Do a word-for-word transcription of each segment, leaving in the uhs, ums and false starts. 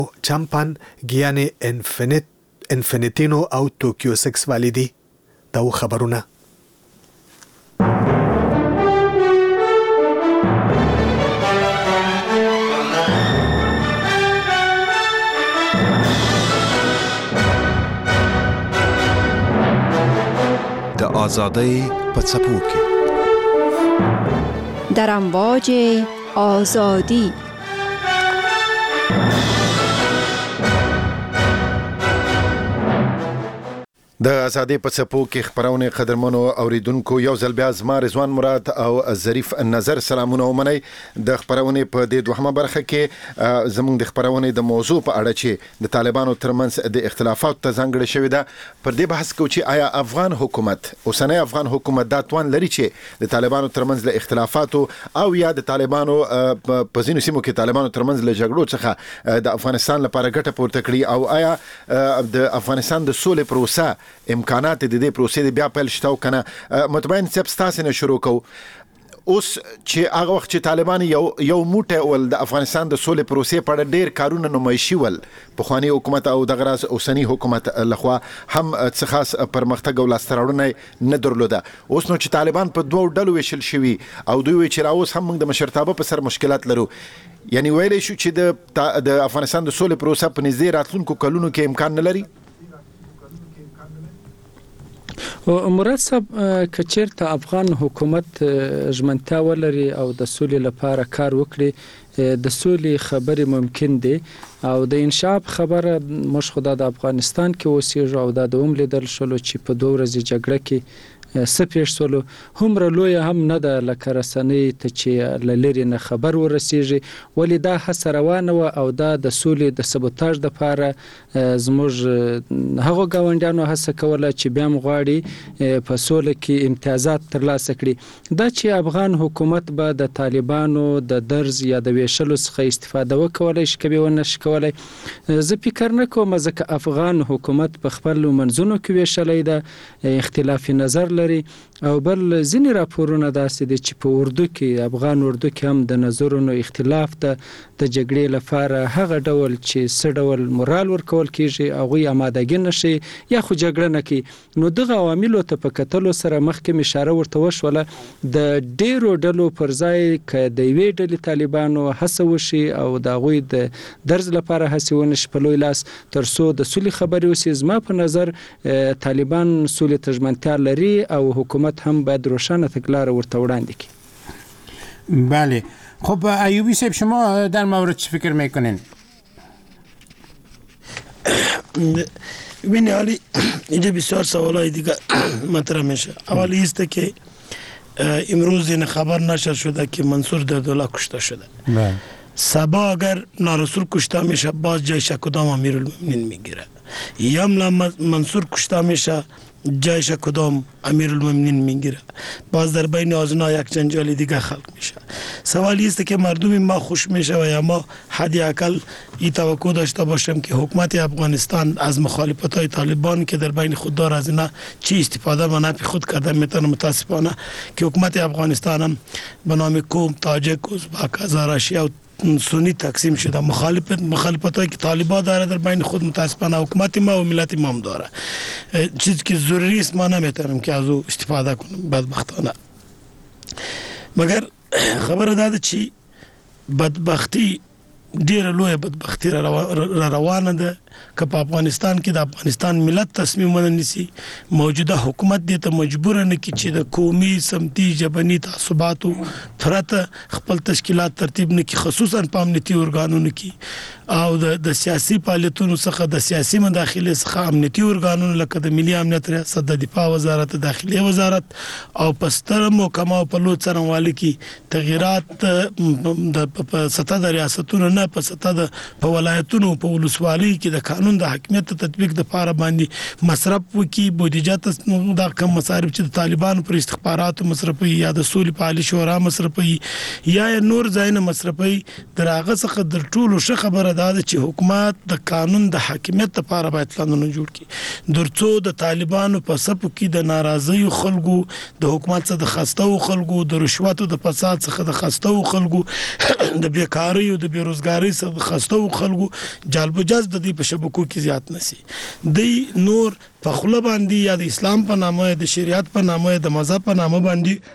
چمپان ګیانې انفینیت انفینیتینو او ټوکیو سکس والی دي. دا خبرونه د آزادۍ په څپو کې در امواج آزادی. د آزادۍ په څپو کې خبرونه قدرمنو اوریدونکو یو ځل بیا زما رضوان مراد او ظریف نظر سلامونه ومنئ. د خبرونه په دې دوهمه برخه کې زموږ د خبرونه د موضوع په اړه چې د طالبانو ترمنځ د اختلافات ته ځانګړې شوې ده پر دې بحث کوو چې آیا افغان حکومت اوسنی افغان حکومت دا توان لري چې د طالبانو ترمنځ له اختلافاتو او یا د طالبانو په ځینو سیمو کې طالبانو ترمنځ له جګړو څخه د افغانستان لپاره ګټه پورته کړي او آیا د افغانستان د سولې پروسه امکانات د دې پروسې بیا پیل شته کنه. مطمئن سب ستاسو نه شروع کو اوس چې هغه وخت چې طالبان یو یو موټه ول د افغانستان د سولې پروسې په اړه ډېر کارونه نمایشي ول په خواني حکومت او د غراس اوسنی حکومت لخوا هم څه خاص پرمختګ او لاستراوړنه نه درلوده. اوس نو چې طالبان په دوه ډلو ویشل شوي او دوی وی چې راوس هم موږ د مشرتابه په سر مشکلات لرو، یعنی ویلې شو چې د د افغانستان د سولې پروسه په نږدې راتلونکو کلونو کې امکان نه لري. مراد صاحب کچیرته افغان حکومت ژمنتیا ولري او د سولې لپاره کار وکړي د سولې خبرې ممکن دي او د انشاء خبره مش خدا د افغانستان کې اوسېږي او دا د هم لیدل شلو چې په دوه ورځې جګړه کې سپیش سولو همره لوی هم نه ده لکه رسنۍ ته چې لری نه خبر ورسیږي ولی دا هڅه روانه و او دا د سولې د سبوتاژ د لپاره زموږ هغه گاونډیانو هڅه کوله چې بیا مغواړي په سولې کې امتیازات ترلاسه کړي. دا چې افغان حکومت به د طالبانو د درز یا د ویشلو څخه استفاده وکولای شي کبي ونه شکولای زه فکر نه کوم ځکه افغان حکومت په خپل منځونو کې ویشلای ده اختلاف نظر لري او بل ځینې راپورونه داسې دي چې په اردو کې افغان اردو کې هم د نظرونو اختلاف ده د جګړې لپاره هغه ډول چې سړول مورال ورکول کیږي او غوي آمادګي نشي یا خو جګړه نه کوي. نو دغه عواملو ته په کتلو سره مخکې اشاره ورته وشوله د ډیرو ډلو پر ځای ک د وی ډلې طالبانو هڅه وشي او د غوي د درز لپاره هڅه ونش په لوی لاس ترسو د سولې خبرې وسي. زما په نظر طالبان سولې تجمنتیا لري او حکومت هم باید روشنه تګلاره ورته وړاندې کړي. بله خب ایوبی صاحب شما در مورد چی فکر میکنین؟ ببینی حالی اینجا بسیار سوالای دیگه مطرح میشه. اولی است که امروز این خبر نشر شده که منصور دردولا کشته شده. بله سبا اگر نارسول کشته میشه باز جایش کدام امیرالمومنین میگیره یا منصور کشته میشه جایش کدام امیرالمومنین میگیره باز در بین آزنا یک جنجال دیگه خلق میشه. سوالی است که مردم ما خوش میشه و یا ما حدی اقل این توقع داشته باشیم که حکومت افغانستان از مخالفت های طالبان که در بین خود دار از اینا چی استفاده منافع خود کرده میتونه. متاسفانه که حکومت افغانستان هم به نام قوم تاجک ازبک هزاراشی و سنی تقسیم شده. مخالفت مخالفت هایی که طالبان داره در بین خود متاسفانه حکومت ما و ملت ما هم داره. چیزی که ضروری است ما نمیتونیم که از او استفاده کنیم بدبختانه. مگر خبر داده چی بدبختی ډیره لویه بدبختی را روانه ده که په افغانستان کې د افغانستان ملت تصمیم ونیسي موجوده حکومت دې ته مجبور نه کړي چې د قومي سمتي ژبني تعصباتو پرته خپل تشکیلات ترتیب نه کړي خصوصا په امنیتي ارګانونو کې او د سیاسي فعالیتونو څخه د سیاسي مداخله څخه امنیتي ارګانونو لکه د ملي امنیت ریاست د دفاع وزارت داخلي وزارت او پستر محکمه او په لو څرنوالي کې تغیرات د سطح د ریاستونو نه په سطح د په ولایتونو په ولسوالۍ کې د قانون د حاکمیت تطبیق د پاره باندې مصرف وکي بودیجه ته د کم مصارف چې د طالبانو پر استخباراتو مصرفي یا د سولې په عالی شورا مصرفي یا نور ځاینه مصرفي دراغه څخه د ټولو ش خبره ده چې حکومت د قانون د حاکمیت لپاره باید پلانونه جوړ کړي درڅو د طالبانو په صف کې د ناراضي خلکو د حکومت څخه د خستو خلکو د رشوتو د فساد څخه د خستو خلکو د بیکاری او د بیروزګاری بیروزګاری سره خسته او خلکو جالب جذب د دې په شبکو کې زیات نسی د نور په خله باندې یا د اسلام په نامه د شریعت په نامه د مذهب په نامه باندې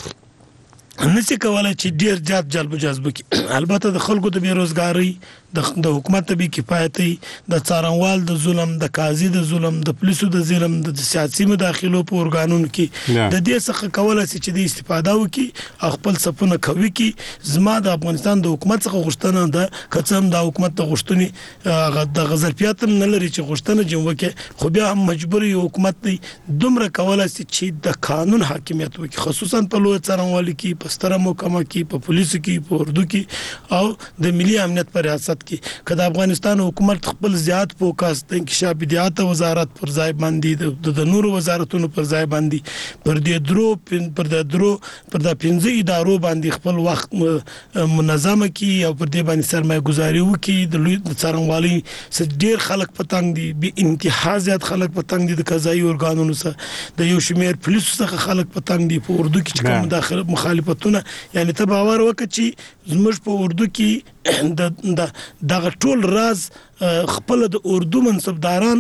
نسی کولای چې ډیر زیات جلب جذب کی البته د خلکو د بیروزګاری د حکومت به کفایتي د څارنوال د ظلم د قاضي د ظلم د پولیسو د ظلم د سیاسي مداخلو په ورګانونو کې د دې څخه کولای شي چې د استفاده وکي خپل صفونه کوي کې زما د افغانستان د حکومت څخه غوښتنه ده کڅم د حکومت د غوښتنې د غزلپیات نه لري چې غوښتنه جوړ وکي خو بیا هم مجبوري حکومت دی دومره کولای شي چې د قانون حاکمیت وکي خصوصا په لوی څارنوال کې په ستره محکمه کې په پولیسو کې په اردو کې او د ملي امنیت پر ریاست کې کله افغانستان حکومت خپل زیات فوکس د انکشاف بدیات وزارت پر ځای باندې د نورو وزارتونو پر ځای باندې پر دې درو پر د درو پر د پنځه ادارو باندې خپل وخت منظم کړي او پر دې باندې سرمایه گزاري وکړي د لوی څارنوالي څخه ډیر خلک پتنګ دي به انتها زیات خلک پتنګ دي د قضایي ارګانونو سره د یو شمیر پولیسو څخه خلک پتنګ دي په اردو کې کوم داخله مخالفتونه یعنی ته باور وکړي چې زموږ په اردو کې د دغه ټول راز خپل د اردو منصبداران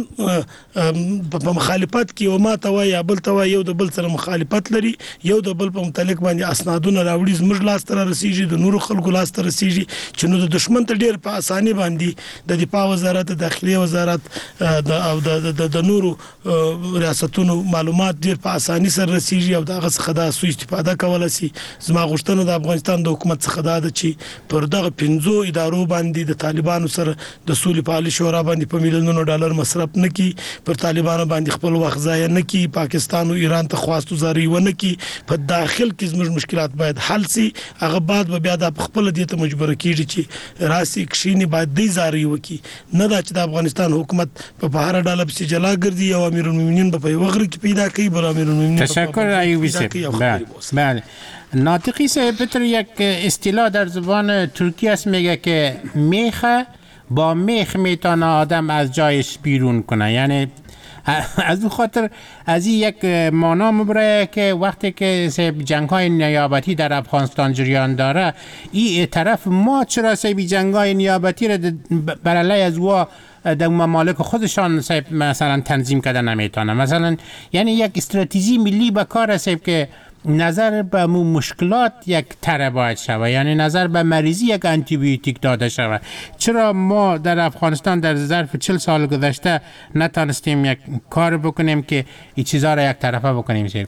په مخالفت کې او ما ته وای یا بل ته وای یو د بل سره مخالفت لري یو د بل په متعلق باندې اسنادونه راوړي زموږ لاس تر رسیږي د نورو خلکو لاس تر رسیږي چې نو د دشمن ته ډیر په اساني باندې د دفاع وزارت د داخلي وزارت او د د نورو ریاستونو معلومات ډیر په اساني سره رسیږي او دغه څخه د سوء استفاده کولای شي زما غوښتنه د افغانستان د حکومت څخه دا ده چې پر دغه پنځو ادارو باندې د طالبانو سره د سولې پالي شورا باندې په میلیونونو ډالر مصرف نکي پر طالبانو باندې خپل وخت ضایع نکي پاکستان او ایران ته خواستو زاري ونه کی په داخل کې زموږ مشکلات باید حل سي هغه بعد به بیا د خپل دې ته مجبور کیږي چې راسي کښینی باید دی زاري وکي نه دا چې د افغانستان حکومت په بهر ډاله په جلا ګرځي او امیر المؤمنین په وغره کې پیدا کوي بل امیر المؤمنین تشکر ایوبی صاحب. بله ناطقی صاحب بطور یک اصطلاح در زبان ترکی است میگه که میخه با میخ میتونه آدم از جایش بیرون کنه یعنی از اون خاطر از این یک معنا مبره که وقتی که جنگ های نیابتی در افغانستان جریان داره این طرف ما چرا سیب جنگ های نیابتی را بر علیه از وا در ممالک خودشان مثلا تنظیم کرده نمیتونه مثلا یعنی یک استراتژی ملی به کار است که نظر به مشکلات یک تره باید شود یعنی نظر به مریضی یک آنتی بیوتیک داده شود چرا ما در افغانستان در ظرف چهل سال گذشته نتونستیم یک کار بکنیم که این چیزها را یک طرفه بکنیم شد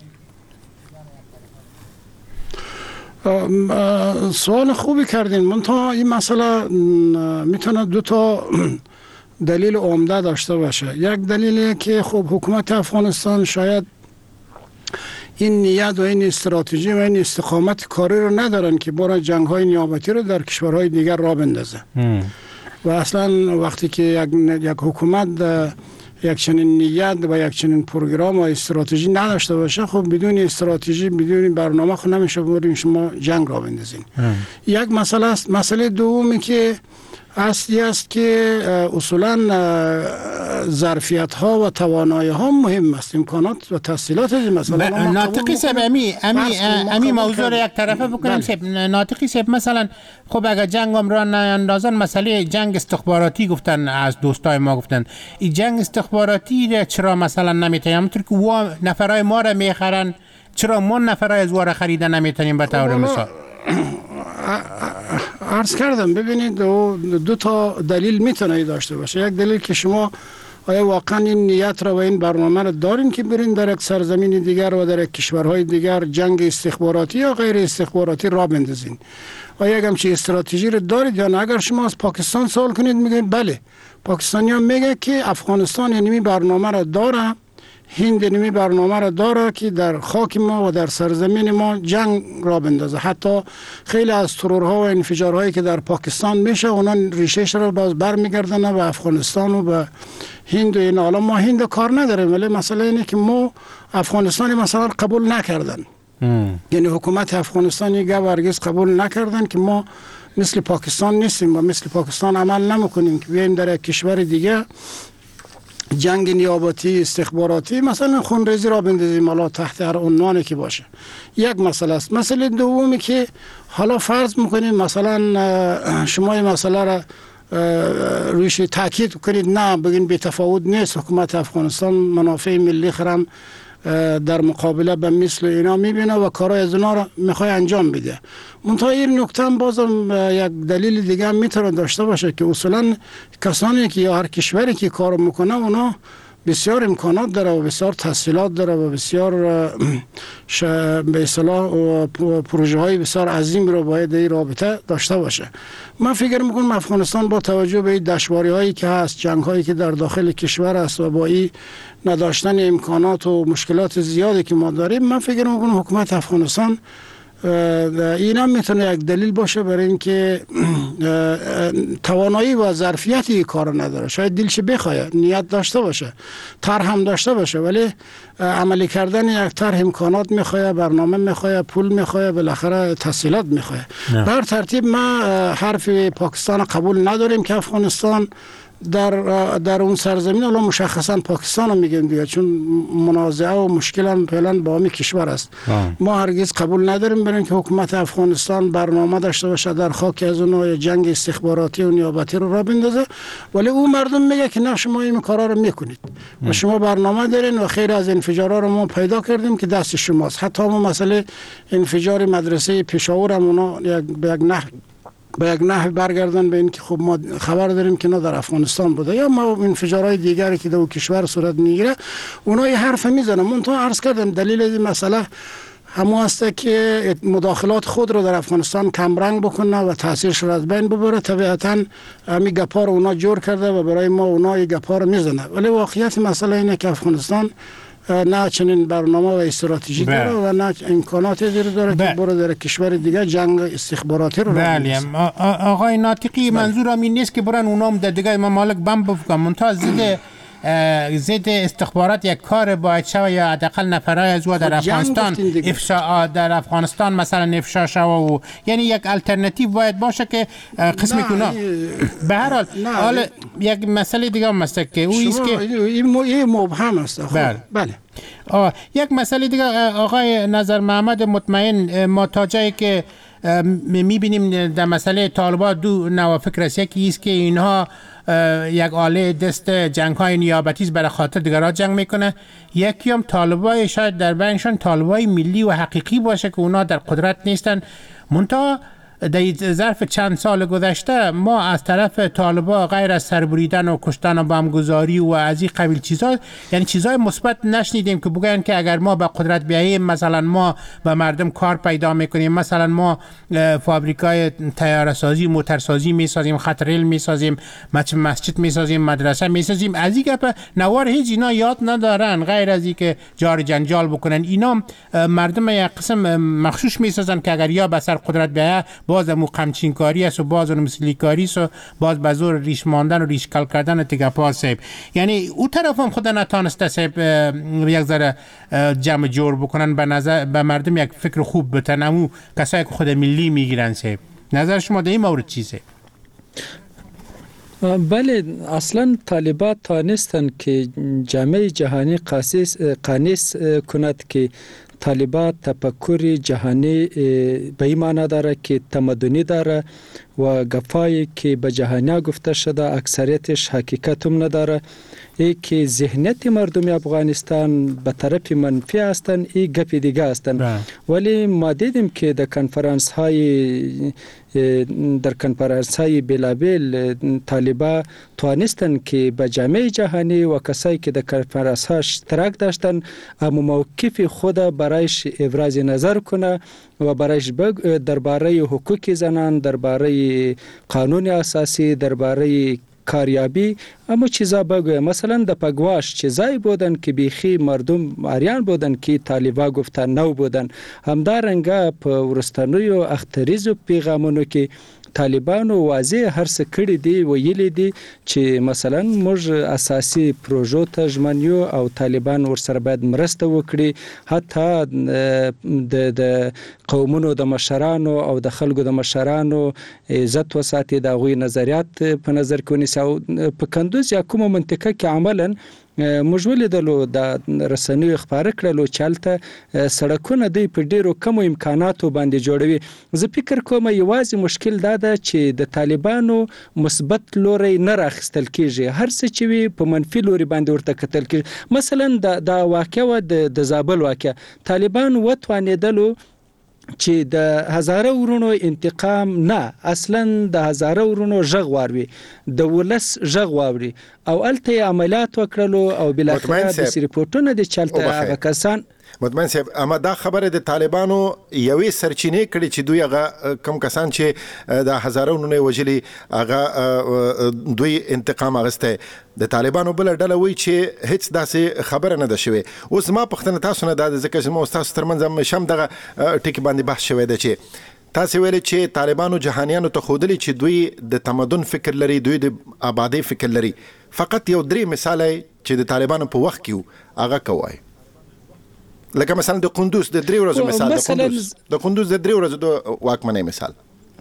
سوال خوبی کردین منتها این مسئله میتونه دو تا دلیل عمده داشته باشه یک دلیلی که خب حکومت افغانستان شاید این نیت و این استراتژی و این استقامت کاری رو ندارن که برای جنگ های نیابتی رو در کشورهای دیگر راه بندازه و اصلا وقتی که یک, یک حکومت یک چنین نیت و یک چنین پروگرام و استراتژی نداشته باشه خب بدون استراتژی بدون برنامه خود نمیشه بریم شما جنگ راه بندازین یک مسئله است. مسئله دومی که اصلی است که اصولا ظرفیت ها و توانایی ها مهم است امکانات و تحصیلات مثلا ناطقی صاحب امی امی امی موضوع را یک طرفه بکنیم صاحب ناطقی صاحب مثلا خب اگر جنگ هم را نیندازن مسئله جنگ استخباراتی گفتن از دوستای ما گفتن این جنگ استخباراتی را چرا مثلا نمیتونیم همونطور که وا نفرای ما را میخرن چرا ما نفرای از وا را خریدن نمیتونیم به طور مثال عرض کردم ببینید دو, دو تا دلیل میتونه داشته باشه یک دلیل که شما آیا واقعا این نیت را و این برنامه را دارین که برین در یک سرزمین دیگر و در یک کشورهای دیگر جنگ استخباراتی یا غیر استخباراتی را بندازین آیا یک همچین استراتژی را دارید یا نه اگر شما از پاکستان سوال کنید میگن بله پاکستانی ها میگه که افغانستان اینمی برنامه را داره هند اینمی برنامه را داره که در خاک ما و در سرزمین ما جنگ را بندازه حتی خیلی از ترورها و انفجارهایی که در پاکستان میشه اونان ریشهش را باز برمیگردن به افغانستان و به هند و این حالا ما هند کار نداریم ولی مسئله اینه که ما افغانستان مثلا قبول نکردن یعنی حکومت افغانستان یک هرگز قبول نکردن که ما مثل پاکستان نیستیم و مثل پاکستان عمل نمیکنیم که بیایم در یک کشور دیگه جنگ نیابتی استخباراتی مثلا خونریزی را بندازیم حالا تحت هر عنوانی که باشه، یک مسئله است. مسئله دومی که حالا فرض میکنیم مثلا شما این مسئله را رویش تاکید کنید، نه بگین بی تفاوت نیست، حکومت افغانستان منافع ملی خرم در مقابله به مثل اینا میبینه و کارهای از اونا را میخوای انجام بده. منتها این نکته هم بازم یک دلیل دیگه هم میتونه داشته باشه که اصولا کسانی که یا هر کشوری که کار میکنه اونا بسیار امکانات داره و بسیار تسهیلات داره و بسیار به اصطلاح پروژه های بسیار عظیم رو باید این رابطه داشته باشه. من فکر میکنم افغانستان با توجه به این دشواری هایی که هست، جنگ هایی که در داخل کشور است و با این نداشتن امکانات و مشکلات زیادی که ما داریم، من فکر میکنم حکومت افغانستان این هم میتونه یک دلیل باشه برای اینکه توانایی و ظرفیتی کار نداره. شاید دلش بخواد، نیت داشته باشه، طرح هم داشته باشه، ولی عملی کردن یک طرح امکانات میخواد، برنامه میخواد، پول میخواد، بالاخره تسهیلات میخواد. به هر ترتیب ما حرف پاکستان قبول نداریم که افغانستان در در اون سرزمین، حالا مشخصا پاکستان رو میگیم دیگه چون منازعه و مشکل هم فعلا با همین کشور است. آه. ما هرگز قبول نداریم برای اینکه حکومت افغانستان برنامه داشته باشه در خاک از اون جنگ استخباراتی و نیابتی رو را بندازه، ولی او مردم میگه که نه شما این کارا رو میکنید و شما برنامه دارین و خیر از انفجارا رو ما پیدا کردیم که دست شماست. حتی ما مسئله انفجار مدرسه پشاور هم اونا یک به یک نحو به یک نحو برگردن به این که خب ما خبر داریم که نه در افغانستان بوده، یا ما انفجارهای دیگری که در کشور صورت میگیره اونا یه حرف میزنن. من تو عرض کردم دلیل این مسئله همون است که مداخلات خود رو در افغانستان کمرنگ بکنه و تاثیرش رو از بین ببره. طبیعتاً همین گپا رو اونا جور کرده و برای ما اونا این گپا رو میزنه، ولی واقعیت مسئله اینه که افغانستان نه چنین برنامه و استراتژی داره و نه امکانات زیر داره که برای در کشور دیگه جنگ استخباراتی رو بله. آقای ناطقی منظورم این نیست که برن اونام در دیگه ممالک بم بفکن، منتها ضد ضد استخبارات یک کار باید شوه یا حداقل نفرای از او در افغانستان افشا در افغانستان مثلا افشا شوه و یعنی یک الटरनेटिव باید باشه که قسمی کنه. به هر حال حالا یک مسئله دیگه هم است که او است که این مبهم است. بله بله آه. یک مسئله دیگه آقای نظر محمد مطمئن، ما تا جایی که میبینیم در مسئله طالبان دو نوع فکر است. یکی است که اینها یک آله دست جنگ های نیابتی برای خاطر دیگران جنگ میکنه، یکی هم طالبای شاید در بینشان طالبای ملی و حقیقی باشه که اونا در قدرت نیستن. منتها در ظرف چند سال گذشته ما از طرف طالبا غیر از سربریدن و کشتن و بمبگذاری و از این قبیل چیزا، یعنی چیزای مثبت نشنیدیم که بگن که اگر ما به قدرت بیاییم مثلا ما به مردم کار پیدا میکنیم، مثلا ما فابریکای طیاره سازی، موتور سازی میسازیم، خط ریل میسازیم، مسجد میسازیم، مدرسه میسازیم. از این گپ نوار هیچ اینا یاد ندارن غیر از اینکه جار جنجال بکنن. اینا مردم یک قسم مخشوش میسازن که اگر یا به سر قدرت بیاید باز مو قمچین کاری است و باز اون مثلی کاری است و باز به زور ریش ماندن و ریش کل کردن دیگه پاس سیب. یعنی او طرف هم خود نتانسته سیب یک ذره جمع جور بکنن به نظر به مردم یک فکر خوب بتن، امو کسایی که خود ملی میگیرن سیب. نظر شما در این مورد چیزه؟ بله، اصلا طالبان تانستن که جامعه جهانی قاسیس قانیس کند که طالبان تفکر جهانی به این معنی داره که تمدنی داره و گفایی که به جهانی گفته شده اکثریتش حقیقت هم نداره. ای که ذهنیت مردم افغانستان به طرف منفی هستند، ای گپ دیگه هستند. ولی ما دیدیم که در کنفرانس های در کنفرانس های بلابل طالبان توانستن که به جامعه جهانی و کسایی که در کنفرانس ها اشتراک داشتن اما موقف خود برایش ابراز نظر کنه و برایش درباره حقوق زنان، درباره قانون اساسی، درباره کاریابی اما چیزا بگویم. مثلا در پگواش چیزایی بودن که بیخی مردم آریان بودن که طالبان گفتن نو بودن. همدارنگه په ورستانوی و اختریز و پیغامونو که طالبانو واضح هر څه کړي دي ویلي دي چې مثلا موږ اساسي پروژو ته ژمن یو او طالبان ورسره باید مرسته وکړي، حتی د د قومونو د مشرانو او د خلکو د مشرانو عزت وساتي، د هغوی نظریات په نظر کې ونیسي. او په کندوز یا کومه منطقه کې عملا موږ ولیدلو د رسنیو خبره کړلو چې هلته سړکونه دوی په ډیرو کمو امکاناتو باندې جوړوي. زه فکر کوم یوازې مشکل دا ده چې د طالبانو مثبت لوري نه راخیستل کیږي، هر څه چې وي په منفي لوري باندې ورته کتل کیږي. مثلا د واقعه د زابل واقعه طالبان وتوانیدلو چې د هزاره ورونو انتقام نه، اصلا د هزاره ورونو ژغ واروي، د ولس ژغ واوري او الته عملیات وکړلو او بلاخره د ریپورتونو د چلته هغه کسان مطمئن صاحب. اما دا خبره د طالبانو یوې سرچینې کړي چې دوی هغه کم کسان چې د هزارونو وجلي هغه دوی انتقام اخیسته. د طالبانو بل ډله وی چې هیڅ داسې خبره نه ده شوې. اوس ما پښتنه تاسو نه د ځکه چې مو تاسو ترمنځ شم دغه ټکی باندې بحث شوی دی چې تاسو ویل چې طالبانو جهانیانو ته خودلی چې دوی د تمدن فکر لري، دوی د آبادی فکر لري. فقط یو درې مثال چې د طالبانو په وخت کې هغه کوي، لکه مثلا د قندوز د درې ورځو مثال، د قندوز د قندوز د درې ورځو د واکمنۍ مثال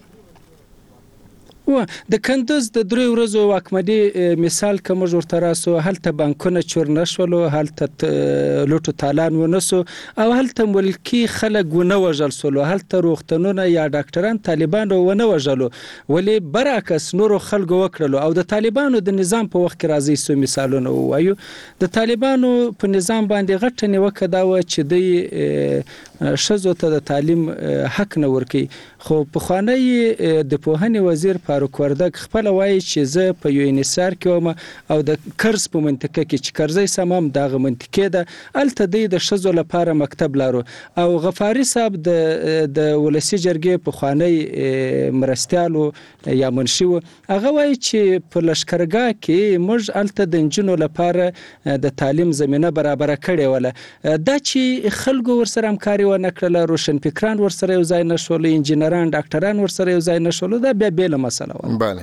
و د کندوز د درې ورځو واکمنۍ مثال کوم ورته راسو. هلته بانکونه چور نشولو، هلته لوټو تالان ونسو او هلته ملکی خلک ونه وژل سولو، هلته روغتونونه یا ډاکټران طالبانو ونه وژلو، ولی برعکس نورو خلکو وکړلو. او د طالبانو د نظام په وخت کې راځي سو مثالونه وایو. د طالبانو په نظام باندې غټه نیوکه دا و چې دوی ښځو ته د تعلیم حق نه ورکوي، خو پخوانی د پوهنې وزیر فاروق وردګ خپل وایي چې زه په یو انحصار کې وم او د کرز په منطقه کې چې کرزی سمام دغه منطقه ده الته دی د ښځو لپاره مکتب لرو. او غفاری صاحب د د ولسی جرګې پخوانی مرستیالو یا منشي هغه وایي چې په لشکرګاه کې موږ الته د انجنونو لپاره د تعلیم زمينه برابر کړې وله. دا چې خلکو ورسره همکاري ونه کړله، روشن فکران ورسره یو ځای نشول، انجینران ډاکټران ورسره یو ځای نشول، دا بیا بیل مسئله وه. بله.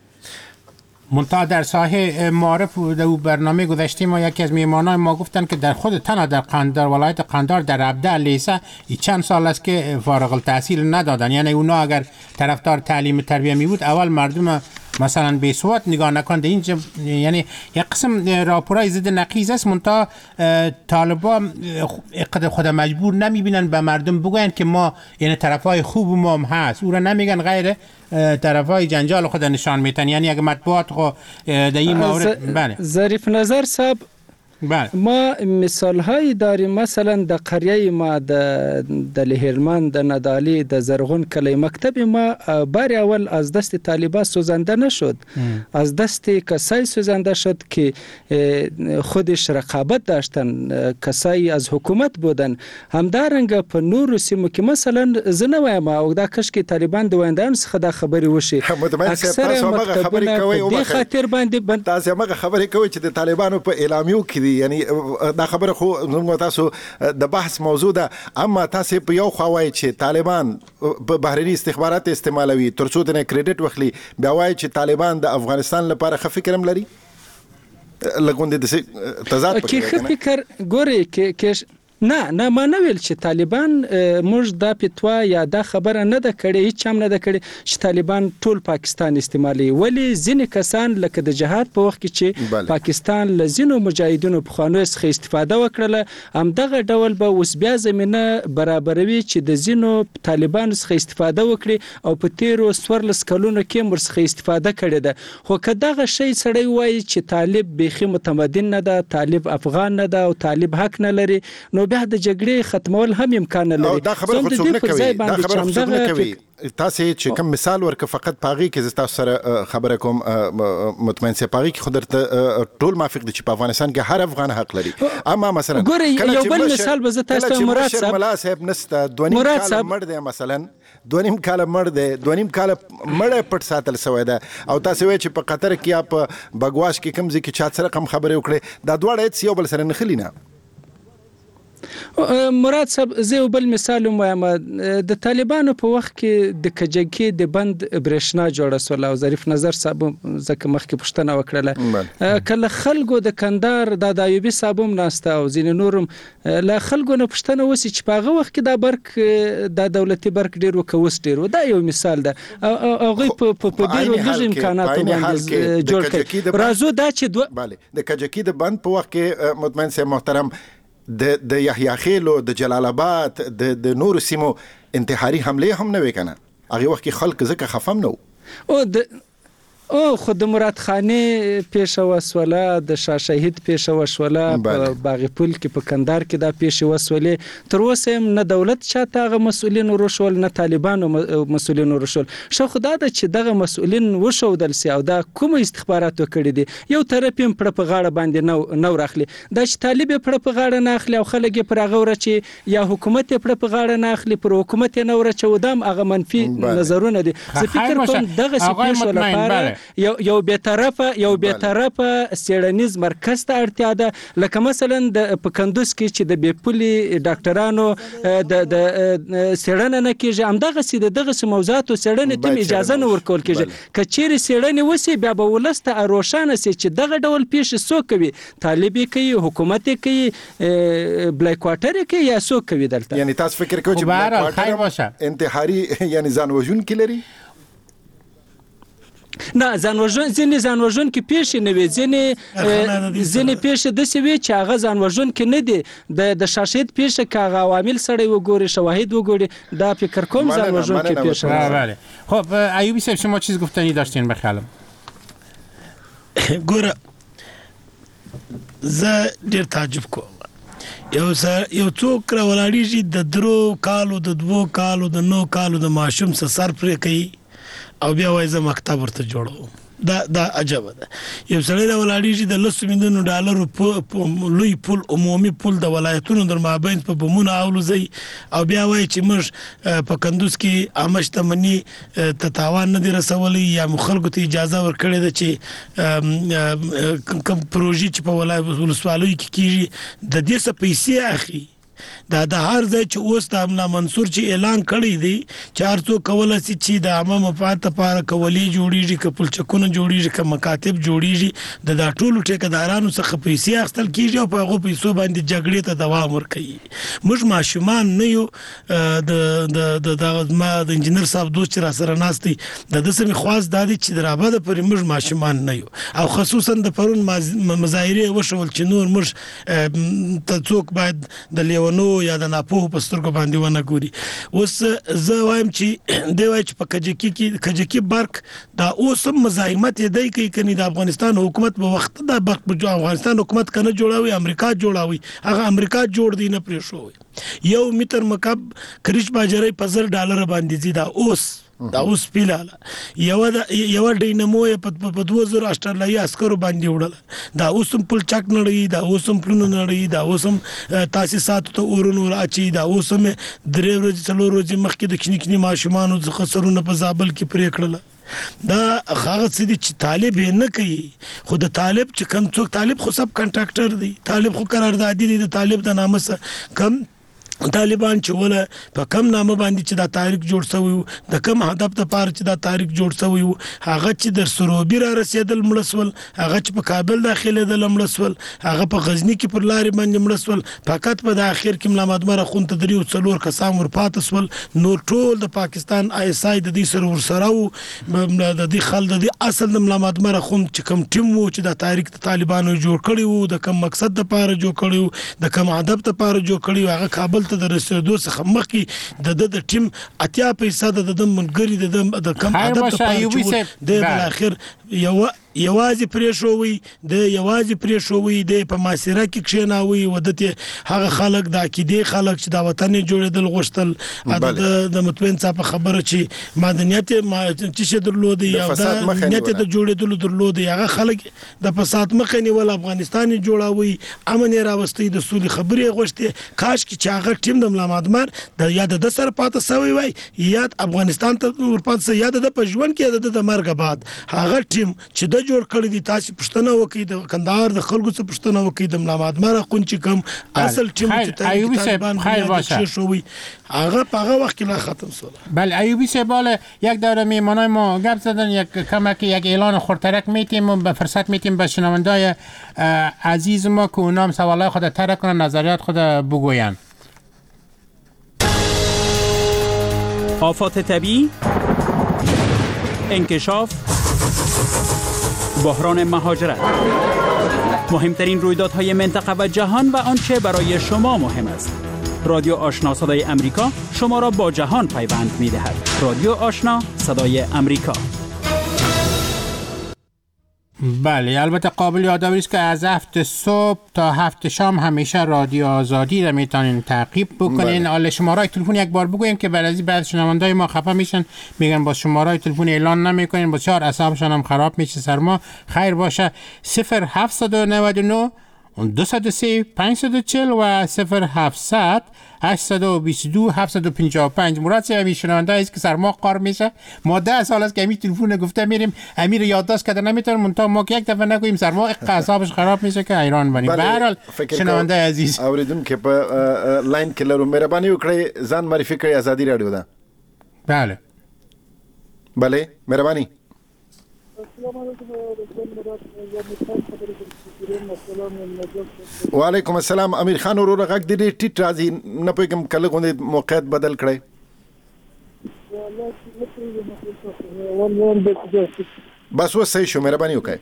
منتها در ساحه معارف در برنامه گذشته ما یکی از میهمانان ما گفتن که در خود تنها در قندار ولایت قندار در عبده لیسه چند سال است که فارغ التحصیل ندادن، یعنی اونا اگر طرفدار تعلیم تربیه می بود اول مردم مثلا به سواد نگاه نکنند. اینجا یعنی یک قسم راپورای ضد نقیض است، منتها طالبان خود مجبور نمیبینن به مردم بگوین که ما یعنی طرفای خوب ما هم هست، او را نمیگن، غیر طرفای جنجال خود نشان میتن. یعنی اگه مطبوعات خو در این مورد بله ظریف نظر صاحب بله. ما مثال هایی داریم، مثلا د قریه ما د د لهرمان د ندالی د زرغون کلی مکتب ما بار اول از دست طالبان سوزنده نشد، از دست کسایی سوزنده شد که خودش رقابت داشتن، کسایی از حکومت بودن. همدارنګ په نورو سیمو کې مثلا زنه وایم او دا کش کې طالبان د ویندان څخه دا خبري وشي اکثر مکتبونه په دې خاطر باندې تاسو هغه خبري کوي چې د طالبانو په اعلامیو کې یعنی دا خبره خو موږ تاسو د بحث موضوع ده. اما تاسو په یو خواوي چې طالبان په بهرني استخبارات استعمالوي ترڅو د کریډټ وخلی بیا وایي چې طالبان د افغانستان لپاره ښه فکر هم لري، لګوند د تضاد کې فکر ګوري کې نه نه ما نه ویل چې طالبان موږ دا فتوا یا دا خبره نه ده کړې، هیڅ هم نه ده کړې چې طالبان ټول پاکستان استعمالي. ولی ځینې کسان لکه د جهاد په وخت کې چې پاکستان له ځینو مجاهدینو په خوانو څخه استفاده وکړله، همدغه ډول به اوس بیا زمینه برابروي چې د ځینو طالبان څخه استفاده وکړي او په تیرو څوارلس کلونو کې موږ څخه استفاده کړې ده. خو که دغه شی سړی وایي چې طالب بیخي متمدن نه ده، طالب افغان نه ده او طالب حق نه لري، نو بیا د جګړې ختمول هم امکان نه لري. دا خبره خو څوک نه کوي، دا خبره خو څوک نه کوي. تاسو چې کوم مثال ورک فقط پاغي کې تاسو سره خبره کوم مطمئن سي پاغي کې خودرته ټول موافق دي چې په افغانستان کې هر افغان حق لري. اما مثلا یو بل مثال به زه تاسو ته مراد صاحب ملا صاحب نسته دونیم کال مړ دی، مثلا دونیم کال مړ دی، دونیم کال مړ پټ ساتل سوی ده او تاسو وایي چې په قطر کې یا په بګواش کې کوم ځکه چې چا سره کم خبره وکړي، دا دواړه هیڅ یو بل سره نه خلینا. مراد صاحب زه یو بل مثال وایم د طالبانو په وخت کې د کجکي د بند برېښنا جوړه سول او ظریف نظر صاحب ځکه مخکې پوښتنه وکړله کله خلکو د کندهار د ایوبي صاحب هم ناسته او ځینې نورم له خلکو نه پوښتنه وسی چې په هغه وخت کې دا برق د دولتي برق ډیر وکوس ډیر دا یو مثال ده او هغه په ډیرو لږ امکاناتو باندې جوړ کړي راځو دا چې bale د کجکي د بند په وخت کې مطمئن سي محترم د د یحیی خیلو د جلال آباد د د نور سیمو انتحاري حمله هم نه وکنه هغه وخت کې خلک زکه خفم نو او د او خود مراد خانه پیښه وسوله د شاه شهید پیښه وسوله په باغ پل کې په کندهار کې دا پیښه وسولې تر اوسه هم نه دولت چاته هغه مسؤلین ورشول نه طالبانو مسؤلین ورشول شو خدای د چې دغه مسؤلین وشودل سي او دا کوم استخبارات وکړي دي یو طرف هم پر په غاړه باندې نو نو راخلي دا چې طالب پر په غاړه نه اخلي او خلک پر هغه ورچی یا حکومت پر په غاړه نه اخلي پر حکومت نه ورچو دام هغه منفي نظرونه دي زه فکر کوم دغه څه پیښه لپاره یو یو به طرفه یو به طرفه سیړنیز مرکز ته اړتیا ده لکه مثلا د پکندوس کې چې د بیپولي ډاکټرانو د د سیړنه نه کیږي همدغه سي دغه موضوعاتو سیړنه ته اجازه نه ورکول کیږي کچېری سیړنه وسی بیا به ولسته روښانه سي چې دغه ډول پیښ سو کوي طالبي کوي حکومت کوي بلای کوارټر کوي یا سو کوي دلته یعنی تاسو فکر کوئ چې بلای کوارټر انتحاري یعنی ځان وژن کې لري نه ځانوژن ځینې ځانوژن کې پیښې نه وي ځینې ځینې پیښې داسې وي چې هغه ځانوژن کې نه دي د د شاشید پیښه که هغه عوامل سړی وګوري شواهد وګوري دا فکر کوم ځانوژن کې پیښه بله خب ایوبی صاحب شما چیز گفتنی داشتین بخیالم ګوره زه ډېر تعجب کوم یو سر یو څوک راولاړېږي د درو کالو د دوو کالو د نو کالو د ماشوم سره سر پرې کوي او بیا وایي زه مکتب ورته جوړوم دا دا عجبه ده یو سړی راولاړېږي د لسو میلیونو ډالرو لوی پول عمومي پول د ولایتونو در مابین په بمونه اولوځي او بیا وایي چې موږ په کندوز کې عامه شتمني ته تاوان نه دی رسولی یا مو خلکو ته اجازه ورکړې ده چې کوم پروژې چې په ولسوالیو کې کېږي د دې څه پیسې اخلي دا د هر ځای چې اوس د امنا منصور چې اعلان کړی دی چې هر څوک کولی شي چې د عامه مفاد لپاره کولې جوړېږي که پلچکونه جوړېږي که مکاتب جوړېږي د دا ټولو ټیکهدارانو څخه پیسې اخیستل کېږي او په هغو پیسو باندې جګړې ته دوام ورکوي موږ ماشومان نه یو د دغه زما د انجینر صاحب دوست چې راسره ناست دی د ده څه مې خواست دا دی چې د رابعده پورې موږ ماشومان نه یو او خصوصا د پرون مظاهرې وشول چې نور موږ ته څوک باید د لیو نو یا د ناپوه په سترګو باندې ونه ګوري اوس زه وایم چې دی وایي چې په کجکي کې کجکي برق دا اوس هم مزاحمت یې دی کوي کني د افغانستان حکومت په وخت دا برق په افغانستان حکومت کنه جوړاوي امریکا جوړاوي هغه امریکا جوړ دی نه پرې شوی یو متر مکعب کریش باجرې په زر ډالر باندې زی دا اوس دا اوس پیلاله یو یو ډینمو په دوه زره استرالیایي عسکرو باندې وړل دا اوس هم پل چک نړۍ دا اوس هم پلونه نړۍ دا اوس هم تاسیسات ته اورونو راچی دا اوس هم درې ورځې څلور ورځې مخکې د کښنی کښنی ماشومانو څخه سرونه په زابل کې پرې کړل دا هغه څه دي چې طالب یې نه کوي خو د طالب چې کوم څوک طالب خو سب کنټراکټر دی طالب خو قراردادي دی د طالب د نامه سره کم طالبان چې ولا په کم نامه باندې چې دا تاریخ جوړ شوی د کم هدف لپاره چې دا تاریخ جوړ شوی هغه چې در سروبي را رسیدل مړسول هغه چې په کابل داخله د لمړسول هغه په غزنی کې پر لارې باندې مړسول فقط په د اخر کې ملامت مر خون تدریو څلور کسان ور پاتسول نور ټول د پاکستان آی اس آی د دې سره ور سره د دې خل د دې اصل د ملامت مر خون چې کم ټیم وو چې د تاریخ د طالبانو جوړ کړی وو د کم مقصد لپاره جوړ کړی وو د کم هدف لپاره جوړ کړی هغه کابل ته د رسیدو څخه مخکې د د ټیم اتیا فیصد د د منګری د کم عادت په د بل اخر یو یوازې پرې شوی د یوازې پرې شوی د په معاصره کې کښیناوي ودته هغه خلک د عقیده خلک چې د وطن جوړېدل غوښتل د د مطمئن صاحب خبره چې مدنیت چې شه درلودي یا د مدنیت د جوړېدل درلودي هغه خلک د فساد مخه نیول افغانستان جوړاوي امن راوستي د سولې خبرې غوښتي کاش کې چې هغه ټیم د ملامتمر د یاد د سر پاتې سوی وای یاد افغانستان ته ورپات سه یاد د پښون کې د مرګ بعد هغه ټیم چې د جوړ کړی دي تاسو پښتنه وکي د کندهار د خلکو څخه پښتنه وکي د ملامت مره قونچ کم اصل ټیم چې ایوبی صاحب خیر باشه شوی هغه په هغه وخت کې لا ختم شول. بله ایوبی صاحب بالا یک دوره میهمانای ما گپ زدن یک کمک یک اعلان خردترک میتیم و به فرصت میتیم به شنوندای عزیز ما که اونام سوالای خود طرح کنن نظریات خود بگوین. آفات طبیعی، انکشاف، بحران مهاجرت، مهمترین رویدادهای منطقه و جهان و آنچه برای شما مهم است. رادیو آشنا صدای امریکا شما را با جهان پیوند می دهد. رادیو آشنا صدای امریکا. بله البته قابل یادآوری است که از هفت صبح تا هفت شام همیشه رادیو آزادی را میتونین تعقیب بکنین. حالا شماره تلفن یک بار بگویم که بعضی بعض شنوندای ما خفه میشن میگن با شماره تلفن اعلان نمیکنین بسیار اعصابشون هم خراب میشه سر ما. خیر باشه صفر هفت نه نه دو صفر سه پنج چهار صفر و صفر هفتصد هشتصد و بیست و دو هفتصد و پنجاه و پنج. مراد صاحب همین شنونده است که سر ما قار میشه. ما ده سال است که همین تلفن گفته میریم امیر یادداشت کرده نمیتونیم منتها ما که یک دفعه نگوییم سر ما اعصابش خراب میشه که حیران بنیم. به هر حال شنونده عزیز اوریدون که په لاین کې لرو مهرباني وکړئ ځان معرفي کړئ ازادي رادیو ده. بله بله مهرباني. وعلیکم السلام امیر خان ورور غږ دې ټیټ راځي نه پېږم کله غوندې موقعیت بدل کړئ. بس و صحیح شو مهرباني وکړئ.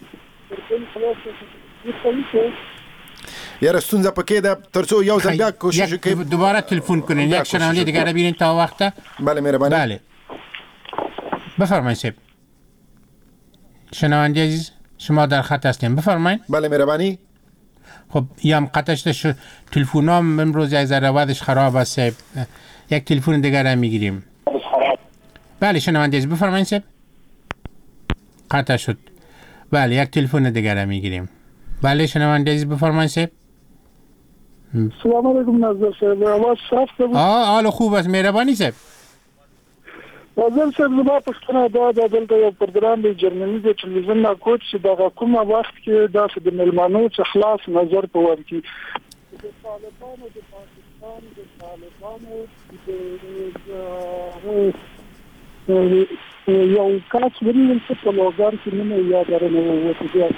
یاره ستونزه پکې ده ترڅو یو ځل بیا کوشش وکړئ دوباره تلفن کنین یک شنونده دیگه را ببینید تا وقته. بله مهرباني. بله بفرمایید صاحب. شنونده عزیز شما در خط هستیم بفرمایید. بله مهربانی. خب یا قطعش شد تلفنام امروز یک ذره وضعش خراب است. یک تلفن دیگر هم میگیریم. بله شنونده عزیز بفرمایید صاحب. قطع شد. بله یک تلفن دیگر هم میگیریم. بله شنونده عزیز بفرمایید صاحب. سلام علیکم ناظر صاحب آواز صاف ده. آه حال خوب است مهربانی صاحب. ناظر صاحب زما پښتنه دا د دلته یو پروګرام دی جرمني د ټلویزیون نه کوټ چې دا کومه وخت کې دا د ملمانو څخه خلاص نظر په ورکی د طالبانو د پاکستان د طالبانو د یو کاڅ ورین څه په لوګار کې نه یاد درنه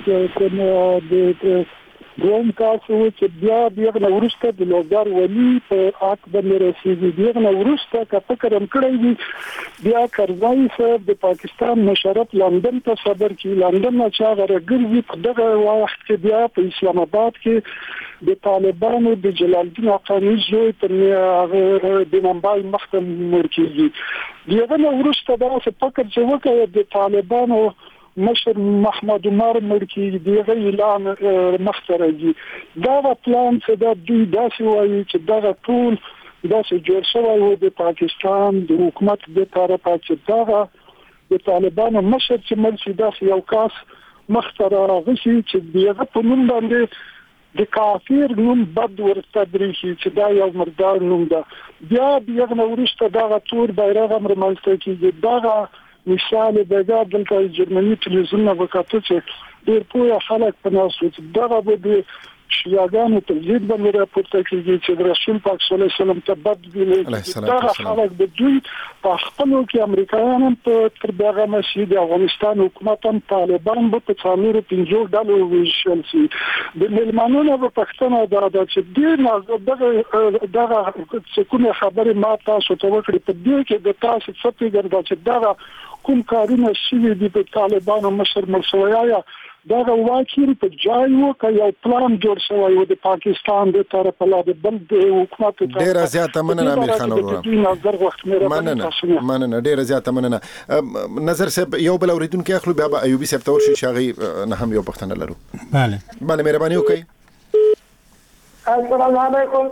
وته چې دوم کاسو چې بیا بیا د ورسته د لوګار ولی په اکبر رسیدي بیا نو ورسته که فکر هم کړی دی بیا کرزای صاحب د پاکستان مشرف لندن ته صدر کی لندن نه چا غرګرځي په دغه وخت کې بیا په اسلام آباد کې د طالبانو د جلال الدین افغاني زوی تر د ممبای محکمه مرکزي بیا نو ورسته دا څه فکر چې وکړي د طالبانو مشر محمد عمر مرکی دیغه اعلان مخترجی دا پلان څه د دوی داسې وایي چې دا ټول داسې جوړ شوی و د پاکستان د حکومت د طرفه چې دا د طالبانو مشر چې مرسي داسې یو کاس مخترغه شي چې دیغه په نوم باندې د کافر نوم بد ورته درشي چې دا یو مردار نوم ده بیا بیا نو ورسته دا تور بیرغ امر ملته کې دا مثال دغه دلته جرمني ټلویزیون نه وکړه چې ډېر پوهه خلک په ناسو دغه به شیعاګانو ته ضد باندې راپورته کیږي چې رسول پاک صلی الله علیه وسلم ته بد ویلي دغه خلک د دوی په خپلو کې امریکایان هم په تر دغه مشي د افغانستان حکومت هم طالبان به په څلورو پنځو ډلو ویشل شي د ملمانونو په پښتنه دا چې ډېر نازو دغه دغه څه کومه خبره ما تاسو ته وکړې په دې کې د تاسو څه پیګر چې دغه کوم کارونه شوي دي په طالبانو مشر مرسویا دا واکیر په ځای وو که یو پلان جوړ شوی و د پاکستان د طرفه لا د بل د حکومت ته ډیر زیاته مننه امیر خان ورو مننه مننه ډیر زیاته مننه نظر صاحب یو بل اوریدونکو اخلو بیا به ایوبی صاحب تور شي شاغي نه هم یو پښتنه لرو bale bale مهرباني وکړئ السلام علیکم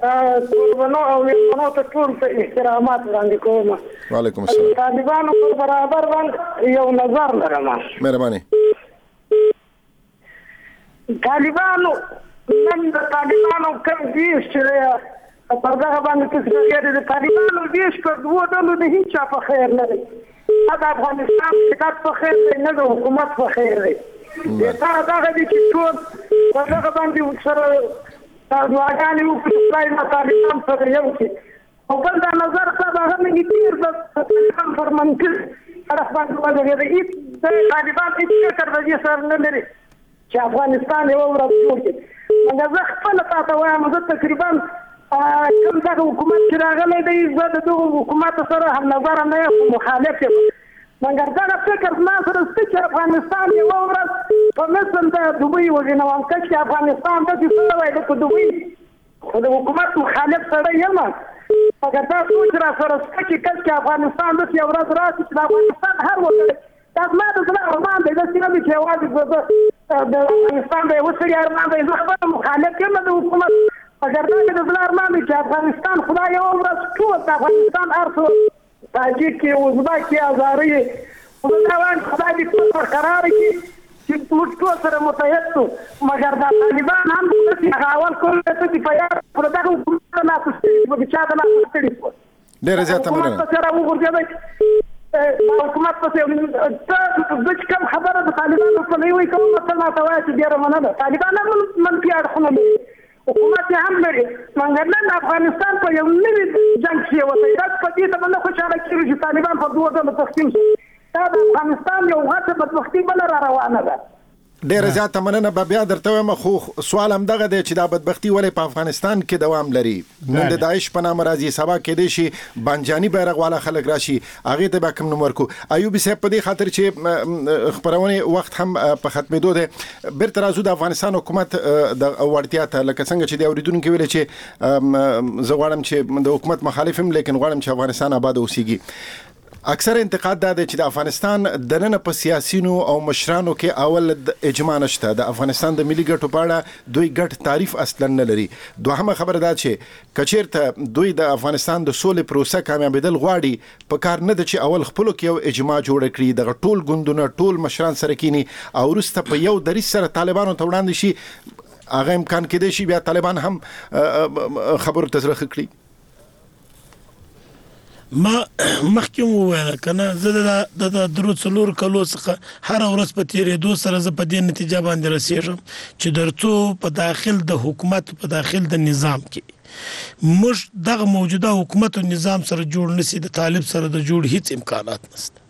نو او نو ته ټول ته احترامات وړاندې کوم وعلیکم السلام طالبانو پر برابر باندې یو نظر لرم مهرباني طالبانو نن د طالبانو کوم دیش چې په دغه باندې څه د طالبانو دیش په دوه ډول د هیڅ په خیر نه دی د افغانستان ملت په خیر دی نه د حکومت په خیر دی دا دغه دي چې ټول په دغه باندې سره دعاګانې وکړي خدای نه طالبان سره یو کړي او بل دا نظر صاحب هغه مې تیر د طالبان فرمان کړي طرف باندې ولګېده هېڅ د طالبان هېڅ فکر د دې سره نه لري چې افغانستان یوه ورځ جوړ کړي مګر زه خپله تا ته وایم زه تقریبا کوم دغه حکومت چې راغلی دی زه د دغو حکومت سره هم نظره نه یم خو مخالف یم مګر دغه فکر زما سره شته چې افغانستان یوه ورځ په مثل د دوبۍ وژنوم کچې افغانستان داسې څه وایي لکه دوبۍ خو د حکومت مخالف سړی یم مګر دا سوچ را سره شته چې کله چې افغانستان داسې یو ورځ راشي چې د افغانستان هر وګړی دا زما د زړه ارمان دی داسې نه دی چې یوازې د افغانستان د یوه سړي ارمان دی زه خپله مخالف یم د حکومت مګر دا مې د زړه ارمان دی چې افغانستان خدای یوه ورځ ټول د افغانستان هر څه تاجک کې ازبک کې هزاره یې خو زه دا وایم خدای دې ټول برقراره کړي چې موږ ټول سره متحد شو مګر دا طالبان هم داسې هغه اول کول ته چې په یاد پر دغه حکومت نه لاسو ستړي شوه د چا د لاسو ستړي شوه ډېره زیاته مننه حکومت پسې راوغورځېدی حکومت پسې ته زه چې کوم خبره د طالبانو په نه وایي کوم مثل ماته وایه چې ډېره مننه طالبان هم منفي اړخونه لري حکومت یې هم لري مګر نن افغانستان په یو نوي جنګ کښې وتی دا په دې ته به نه خوشحاله کېږي چې طالبان په دوه ډلو تقسیم شي دا د افغانستان یو غټه بدبختي بله را روانه ده ډېره زیاته مننه به بیا درته وایم خو سوال همدغه دی چې دا بدبختي ولې په افغانستان کې دوام لري نن د داعش په نامه راځي سبا کېدای شي بانجاني بیرغ والا خلک راشي هغې ته به کوم نوم ورکو ایوبي صاحب په دې خاطر چې خپرونې وخت هم په ختمېدو دی بیرته راځو د افغانستان حکومت د وړتیا ته لکه څنګه چې د اورېدونکو ویلې چې زه غواړم چې د حکومت مخالف یم لیکن غواړم چې افغانستان آباد اوسیږي اکثر انتقاد دا دی چې د افغانستان دننه په سیاسینو او مشرانو کې اول د اجماع نشته د افغانستان د ملي ګټو په اړه دوی ګټ تعریف اصلا نه لري دوهمه خبره دا چې کچیرته دوی د افغانستان د سولې پروسه کامیابیدل غواړي په کار نه ده چې اول خپلو کې یو اجماع جوړ کړي دغه ټول ګوندونه ټول مشران سره کینی او وروسته په یو دریځ سره طالبانو ته وړاندې شي هغه امکان کېدای شي بیا طالبان هم خبرو ته زړه ښه کړي ما مخکې وویل کنه زه د درو څلور کلو څخه هر ورځ په تیرېدو سره زه په دې نتیجه باندې رسېږم چې درڅو په داخل د حکومت په داخل د نظام کې موږ دغه موجوده حکومت او نظام سره جوړ نشي د طالب سره د جوړ هیڅ امکانات نشته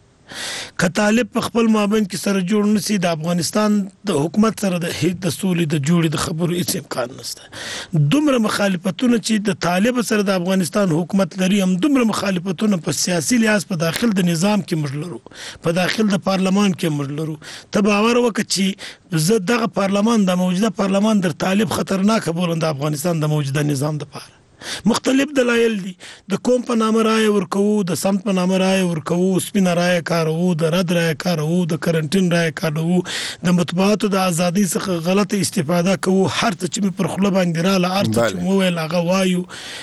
که طالب په خپل مابین کې سره جوړ نشي د افغانستان د حکومت سره د هیڅ د سولې د جوړې د خبرو هیڅ امکان نشته دومره مخالفتونه چې د طالب سره د افغانستان حکومت لري هم دومره مخالفتونه په سیاسي لحاظ په داخل د نظام کې موږ لرو په داخل د پارلمان کې موږ لرو ته باور وکړه چې زه دغه پارلمان د موجوده پارلمان در طالب خطرناک بولم د افغانستان د موجوده نظام لپاره مختلف دلایل دي د کوم په نامه رای ورکو د سمت په نامه رای ورکو سپینه رای کارو د رد رای کارو د کرنټین رای کارو د مطبوعاتو د ازادي څخه غلطه استفاده کوو هر څه چې پر خپل باندې را ل ارته چې مو ویل هغه وایو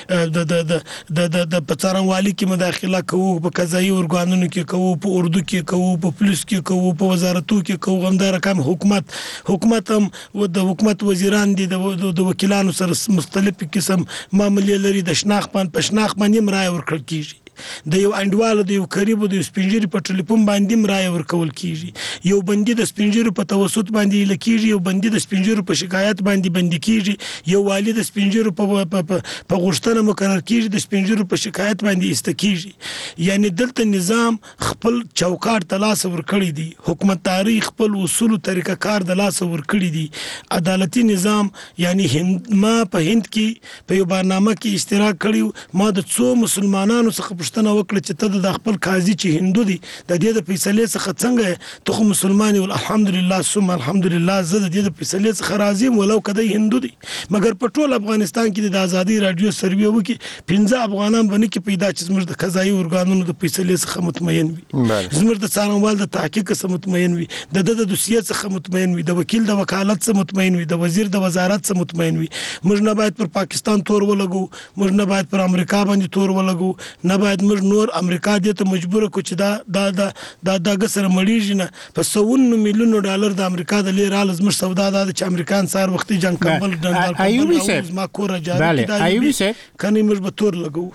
د د د د د پڅارنوالي کې مداخله کوو په قضایي ارګانونو کې کوو په اردو کې کوو په پولیس کې کوو په وزارتو کې کوو هم دا رقم حکومت حکومت هم د حکومت وزیران دي د وکیلانو سره مختلف قسم معاملې لري د شناخت باندې په شناخت باندې مرای ورکړل کیږي د یو انډوال د یو قریب د سپینجری په ټلیفون باندې مرای ورکول کیږي یو بندي د سپینجری په توسط باندې لکېږي یو بندي د سپینجری په شکایت باندې بندي کیږي یو والی د سپینجری په په غوښتنه مقرر کیږي د سپینجری په شکایت باندې استکیږي یعنی دلته نظام خپل چوکاټ تلاس ورکړي دي حکومت تاریخ خپل اصول طریقه کار د لاس ورکړي دي عدالتي نظام یعنی هند ما په هند کې په یو برنامه کې اشتراک کړیو ما د څو مسلمانانو څخه پښتنه وکړه چې ته د خپل قاضي چې هندو دي د دې د فیصلې څخه څنګه ته خو مسلمان او الحمدلله ثم الحمدلله زه د دې د فیصلې څخه راضي یم ولو کده هندو دي مګر په ټول افغانستان کې د ازادي رادیو سروې وکي پنځه افغانان باندې کې پیدا چې زموږ د قضایي ارګانونو د فیصلې څخه مطمئن وي زموږ د څارنوال د تحقیق څخه مطمئن وي د د دوسیه څخه مطمئن وي د وکیل د وکالت څخه مطمئن وي د وزیر د وزارت څخه مطمئن وي موږ نه باید پر پاکستان تور ولګو موږ نه باید پر امریکا باندې تور ولګو نه باید موږ نور امریکا دې ته مجبور کو چې دا دا دا دا د سره مړیږي نه په سونو میلیونو ډالر د امریکا د لیر ال زموږ سودا د چې امریکان سار وختي جنگ کمبل ایوبي صاحب ما کور جاري بله ایوبي صاحب کني موږ به تور لګو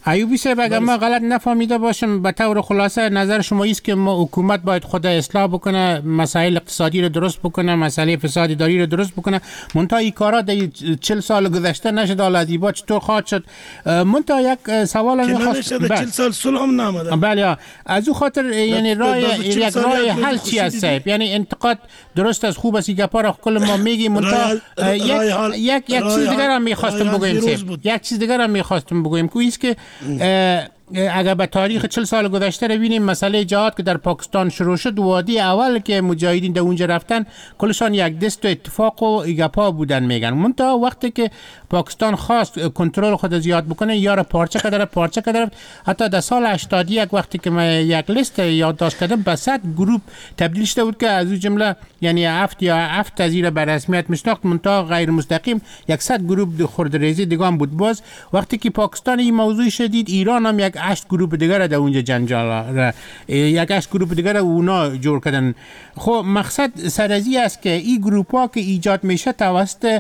ایوبی صاحب اگر ما غلط نفهمیده باشم به طور خلاصه نظر شما است که ما حکومت باید خود اصلاح بکنه، مسائل اقتصادی رو درست بکنه، مسائل فساد اداری رو درست بکنه. منتها این کارا در چهل سال گذشته نشد. حالا دیبا چطور خواهد شد؟ منتها یک سوال میخواستم چهل سال صلح هم نامده. بله، از او خاطر یعنی راه یک راه حل چی است صاحب؟ یعنی انتقاد درست از خوب است گپا را کل ما میگیم، منتها یک یک چیز دیگر هم میخواستم بگویم صاحب. یک چیز دیگر هم میخواستم بگویم که است که اگر به تاریخ چهل سال گذشته رو ببینیم، مسئله جهاد که در پاکستان شروع شد، وادی اول که مجاهدین در اونجا رفتن کلشان یک دست و اتفاق و گپا بودن میگن. منتها وقتی که پاکستان خواست کنترل خود زیاد بکنه، یار پارچه کدر پارچه کدر حتی در سال هشتاد و یک وقتی که من یک لیست یادداشت کردم به صد گروه تبدیل شده بود که از اون جمله یعنی هفت یا هفت تزیر به رسمیت میشناخت، منتها غیر مستقیم صد گروه خردریزی دیگه هم بود. باز وقتی که پاکستان این موضوع شدید، ایران هم یک هشت گروه دیگر در اونجا جنجال یک هشت گروه دیگر اونا جور کردن. خب مقصد سرازی است که این گروپ ها که ایجاد میشه توسط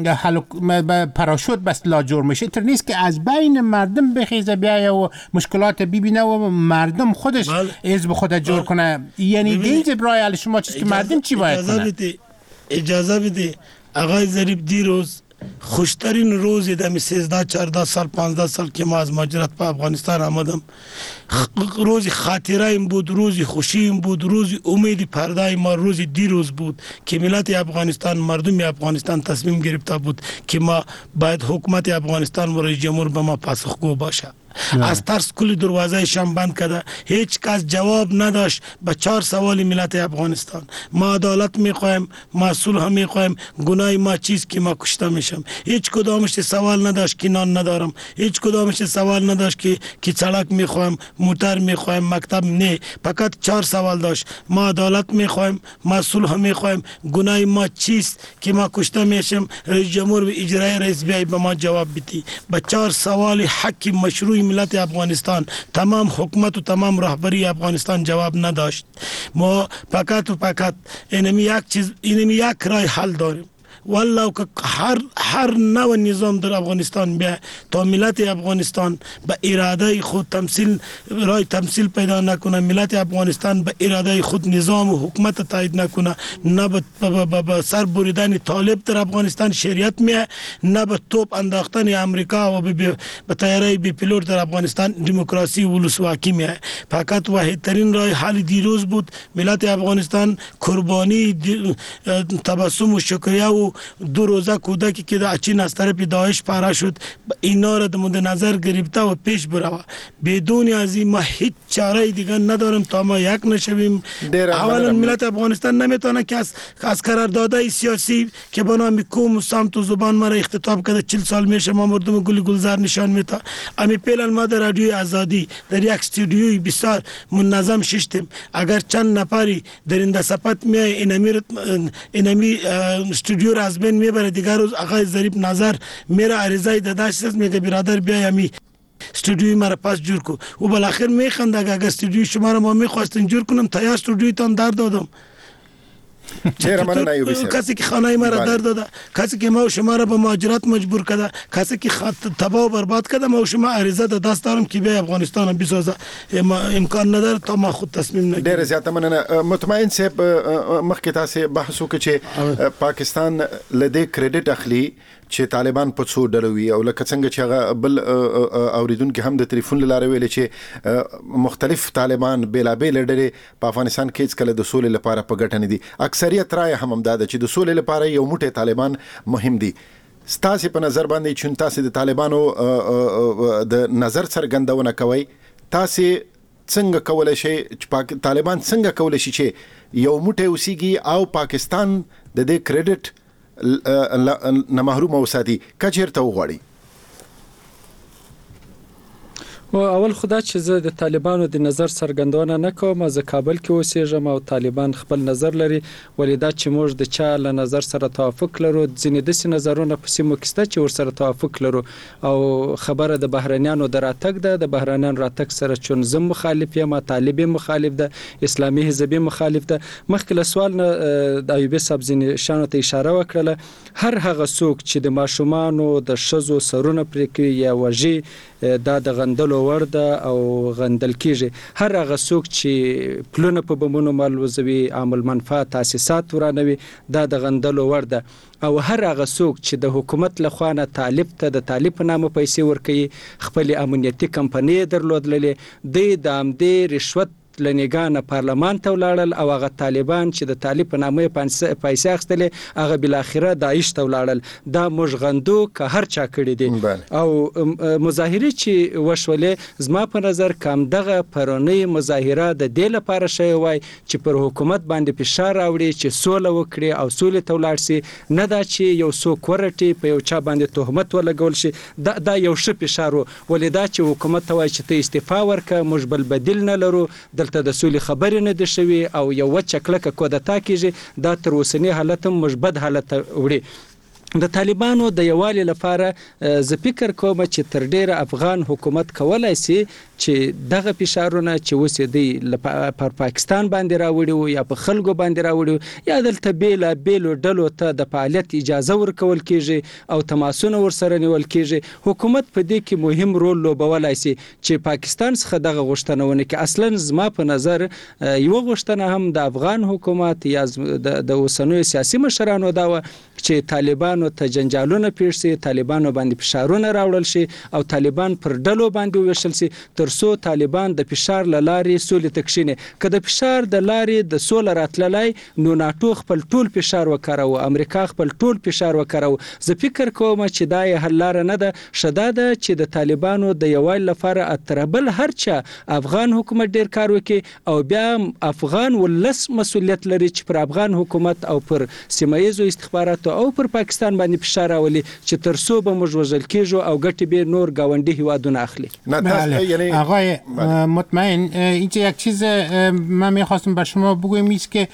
پاراشوت بس لا جور میشه، تر نیست که از بین مردم بخیزه بیایه و مشکلات ببینه و مردم خودش حزب خود جور کنه. یعنی دین برای شما چیز که مردم چی باید کنه؟ اجازه بده آقای ظریف دیروز خوشترین روزی دمی سیزده چهارده سال پانزده سال که ما از مهاجرت به افغانستان آمدم، روزی خاطره این بود، روزی خوشی این بود، روزی امید پرده ما روزی دیروز بود که ملت افغانستان، مردم افغانستان تصمیم گرفته بود که ما باید حکومت افغانستان و رئیس جمهور به ما پاسخگو باشه. نه. از ترس کل دروازه شام بند کرده، هیچ کس جواب نداشت به چهار سوال ملت افغانستان. ما عدالت میخوایم، ما صلح میخوایم، گناه ما چیست که ما کشته میشم. هیچ کدامش سوال نداشت که نان ندارم، هیچ کدامش سوال نداشت که که سړک میخوایم، موتر میخوایم، مکتب نه. فقط چهار سوال داشت، ما عدالت میخوایم، ما صلح میخوایم، گناه ما چیست که ما کشته میشم. رئیس جمهور و اجرای رئیس بیای به ما جواب بدی. به چهار سوال حق مشروع ملت افغانستان، تمام حکومت و تمام رهبری افغانستان جواب نداشت. ما فقط و فقط اینمی یک چیز، اینمی یک راه حل داریم. والله که هر هر نوع نظام در افغانستان بیا تا ملت افغانستان به اراده خود تمثیل رای تمثیل پیدا نکنه، ملت افغانستان به اراده خود نظام و حکومت تایید نکنه، نه به سر بریدن طالب در افغانستان شریعت میه، نه به توپ انداختن امریکا و به طیاره بی پیلوت در افغانستان دموکراسی و ولسواکی میه. فقط واحد ترین راه حل دیروز بود ملت افغانستان قربانی تبسم و شکریه و دو روزه کودکی که در چین از طرف داعش پاره شد، اینا را مد نظر گرفته و پیش بروه. بدون از این ما هیچ چاره دیگه نداریم تا ما یک نشویم. اولا ملت افغانستان نمیتونه که از از قراردادهای سیاسی که به نام قوم و سمت و زبان ما را اختطاف کرده چهل سال میشه ما مردم گل گلزار نشان میتا. امی پیلن ما در رادیوی آزادی در یک استودیوی بسیار منظم ششتیم. اگر چند نفری در این دسپت میای اینمی اینمی استودیو را از بین میبره، دیگر روز آقای ظریف نظر میره عریضه داداش است میگه برادر بیا امی استودیوی مرا پاس جور کو و بالاخره میخنده اگر استودیوی شما را ما میخواستین جور کنم تایا استودیوی تان در دادم. چرا من نایوبی صاحب کسی که خانه ما را در داده، کسی که ما و شما را به مهاجرت مجبور کرده، کسی که تباه و برباد کرده، ما و شما عریضه د دست دارم که بیا افغانستان هم بسازه. امکان نداره تا ما خود تصمیم نگیریم. ډیر زیات مننه. مطمئن صاحب مخکې تاسو بحث وکړئ چې پاکستان لدې کریډټ اخلي چې طالبان په څو ډلو وي او لکه څنګه چې هغه بل اوریدونکو هم د ټلیفون لاره ویل چې مختلف طالبان بیلابېل ډلې په افغانستان کې هیڅ کله د سولې لپاره په ګټه نه دي. اکثریت رائے هم همدا ده چې د سولې لپاره یو موټی طالبان مهم دي. ستاسو په نظر باندې چې تاسو د طالبانو د نظر څرګندونه کوي، تاسو څنګه کولای شئ چې طالبان څنګه کولای شي چې یو موټی اوسیږي او پاکستان د دې کریډټ نه محروم اوساتي کچېرته وغواړي؟ او اول خدا چې زه د طالبانو د نظر څرګندونه نه کوم، زه کابل کې اوسېږم او طالبان خپل نظر لري، ولې دا چې موږ د چا له نظر سره توافق لرو، ځینې داسې نظرونه په سیمو کې شته چې ورسره توافق لرو. او خبره د بهرنیانو د راتګ ده، د بهرنیانو راتګ سره چون زه مخالف یم، طالب مخالف ده، اسلامي حزب مخالف ده. مخکې له سوال نه د ایوب صاحب ځینې شانو ته اشاره وکړله، هر هغه څوک چې د ماشومانو د ښځو سرونه پرې کوي یا وژي، دا د غندلو وړ ده او غندل کیږي. هر هغه څوک چې پلونه په بمونو مالوزوي، عامل منفعه تاسیسات ورانوي، دا د غندلو وړ ده. او هر هغه څوک چې د حکومت له خوا نه طالب ته د طالب په نامه پیسې ورکوي، خپل امنیتي کمپنۍ درلودلې، د دامدې رشوت لنګانه پارلمان ته ولاړل او هغه طالبان چې د طالب په نامه پیسې اخیستلې هغه بل اخره داعش ته ولاړل. دا موږ غندو که هر چا کړی دي. او مظاهره چې وشولې زما په نظر کم دغه پرونی مظاهره د دې لپاره شوی وای چې پر حکومت باندې فشار راوړي چې سوله وکړي او سولې ته ولاړ شي، نه دا چې یو څوک ورټي په یو چا باندې تهمت ولګول شي. دا, دا یو ښه فشار و، ولې دا چې حکومت ته وای چې ته استعفا ورکړه، موږ بل بدیل نه لرو، دلته د سولې خبرې نه دي شوي او یو وچه کلکه کودتا کیږي. دا تر اوسنی حالت هم مثبت حالت وړي. د طالبانو د یووالي لپاره زه فکر کوم چې تر ډیره افغان حکومت کولای شي چې دغه فشارونه چې اوس دی پر پاکستان باندې راوړي یا په خلکو باندې راوړي یا دلته بیل بیل ډلو ته د فعالیت اجازه ورکول کیږي او تماسونه ورسره نیول کیږي. حکومت په دې کې مهم رول لوبولای شي چې پاکستان څخه دغه غوښتنه ونه کړي. اصلا زما په نظر یو غوښتنه هم د افغان حکومت یا د اوسنوي سیاسي مشرانو دا و چې طالبانو ته جنجالونه پیښ شي، طالبانو باندې فشارونه راوړل شي او طالبان پر ډلو باندې وویشل شي، ترڅو طالبان د فشار له لارې سولې ته کښیني. که د فشار د لارې د سوله راتللی نو ناټو خپل ټول فشار وکاروه، امریکا خپل ټول فشار وکاروه. زه فکر کوم چې دا یې حل لاره نه ده. شدا ده چې د طالبانو د یووالي لپاره اتربل هر چا افغان حکومت ډیر کار وکړي او بیا افغان ولس مسؤلیت لري چې پر افغان حکومت او پر سیمه ییزو استخباراتو او پر پاکستان باندې فشار راولي چې ترڅو به موږ وژل کېږو او ګټې به نور گاونډي هیوادونه اخلي. آقای مطمئن، اینجا یک چیز من میخواستم به شما بگویم ایست که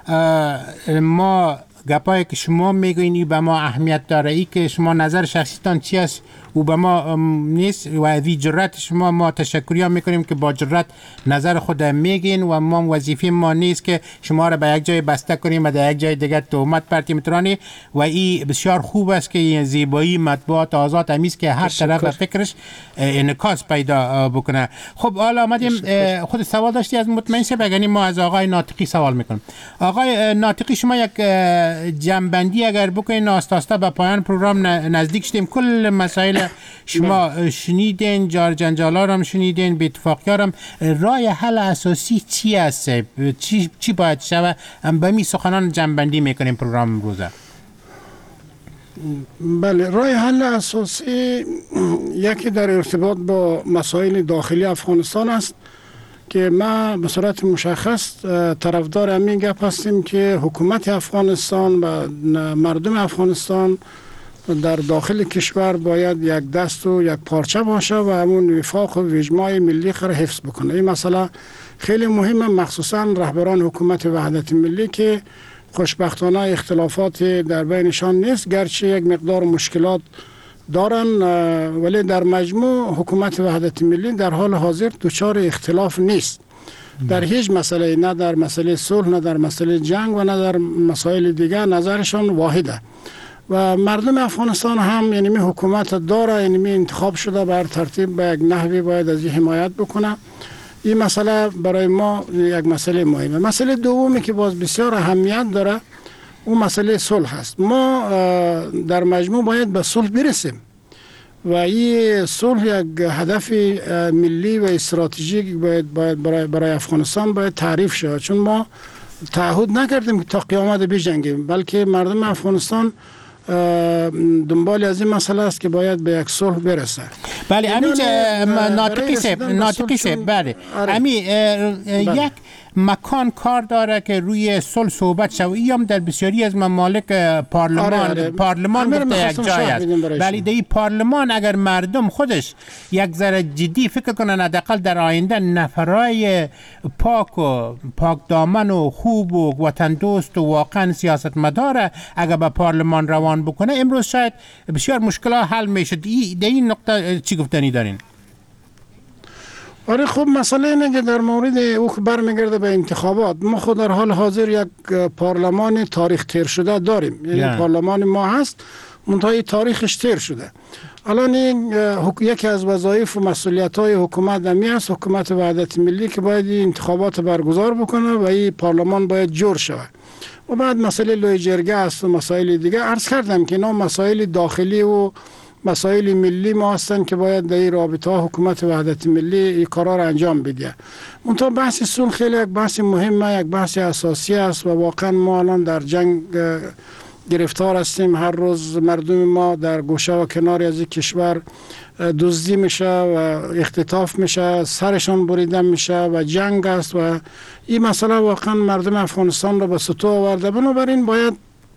ما گپایی که شما میگوین به ما اهمیت داره، ای که شما نظر شخصیتان چی است و به ما نیست و از جرأت شما ما تشکری ها میکنیم که با جرأت نظر خود میگین و ما وظیفه ما نیست که شما را به یک جای بسته کنیم و در یک جای دیگر تهمت پرتیم ترانی. و این بسیار خوب است که این زیبایی مطبوعات آزاد همیست که هر طرف فکرش انعکاس پیدا بکنه. خب حالا آمدیم خود سوال داشتی از مطمئن شه بگنیم، ما از آقای ناطقی سوال میکنیم. آقای ناطقی شما یک جنبندی اگر بکنین آسته آسته به پایان پروگرام نزدیک شدیم. کل مسائل شما شنیدین، جار جنجالا رو هم شنیدین، به اتفاقی ها هم. رای حل اساسی چی است؟ چی, چی باید شود؟ به می سخنان جنبندی میکنیم پروگرام امروزه. بله، رای حل اساسی یکی در ارتباط با مسائل داخلی افغانستان است که ما به صورت مشخص طرفدار همین گپ هستیم که حکومت افغانستان و مردم افغانستان در داخل کشور باید یک دست و یک پارچه باشه و همون وفاق و اجماع ملی را حفظ بکنه. این مسئله خیلی مهمه، مخصوصا رهبران حکومت وحدت ملی که خوشبختانه اختلافات در بینشان نیست، گرچه یک مقدار مشکلات دارن، ولی در مجموع حکومت وحدت ملی در حال حاضر دچار اختلاف نیست در هیچ مسئله، نه در مسئله صلح، نه در مسئله جنگ و نه در مسائل دیگر. نظرشان واحده و مردم افغانستان هم یعنی حکومت داره، یعنی انتخاب شده بر ترتیب به یک نحوی باید از این حمایت بکنه. این مسئله برای ما یک مسئله مهمه. مسئله دومی که باز بسیار اهمیت داره اون مسئله صلح هست. ما در مجموع باید به صلح برسیم و این صلح یک هدف ملی و استراتژیک باید, باید برای, برای افغانستان باید تعریف شود، چون ما تعهد نکردیم که تا قیامت بجنگیم، بلکه مردم افغانستان دنبال از این مسئله است که باید به یک صلح برسه. بله امی ناطقی سب ناطقی سب بله امی یک مکان کار داره که روی صلح صحبت شد. این هم در بسیاری از ممالک پارلمان آره آره. پارلمان گفته یک جای است، ولی در این پارلمان اگر مردم خودش یک ذره جدی فکر کنن حداقل در آینده نفرای پاک و پاک دامن و خوب و وطن دوست و واقعا سیاستمدار اگر به پارلمان روان بکنه، امروز شاید بسیار مشکلات حل میشه. در این نقطه چی گفتنی دارین؟ آره خب مسئله اینه که در مورد او برمیگرده به انتخابات. ما خود در حال حاضر یک پارلمان تاریخ تیر شده داریم، یعنی پارلمان ما هست منتهای تاریخش تیر شده. الان این یکی از وظایف و مسئولیت‌های حکومت همی است، حکومت وحدت ملی، که باید انتخابات برگزار بکنه و این پارلمان باید جور شود. و بعد مسئله لوی جرگه است و مسائل دیگه. عرض کردم که اینا مسائل داخلی و مسائل ملی ما هستن که باید در این رابطه حکومت وحدت ملی این قرار انجام بده. منتها بحث صلح خیلی یک بحث مهمه، یک بحث اساسی است و واقعا ما الان در جنگ گرفتار هستیم. هر روز مردم ما در گوشه و کناری از این کشور دزدی میشه و اختطاف میشه، سرشان بریده میشه و جنگ است و این مسئله واقعا مردم افغانستان را به سطوح آورده. بنابراین باید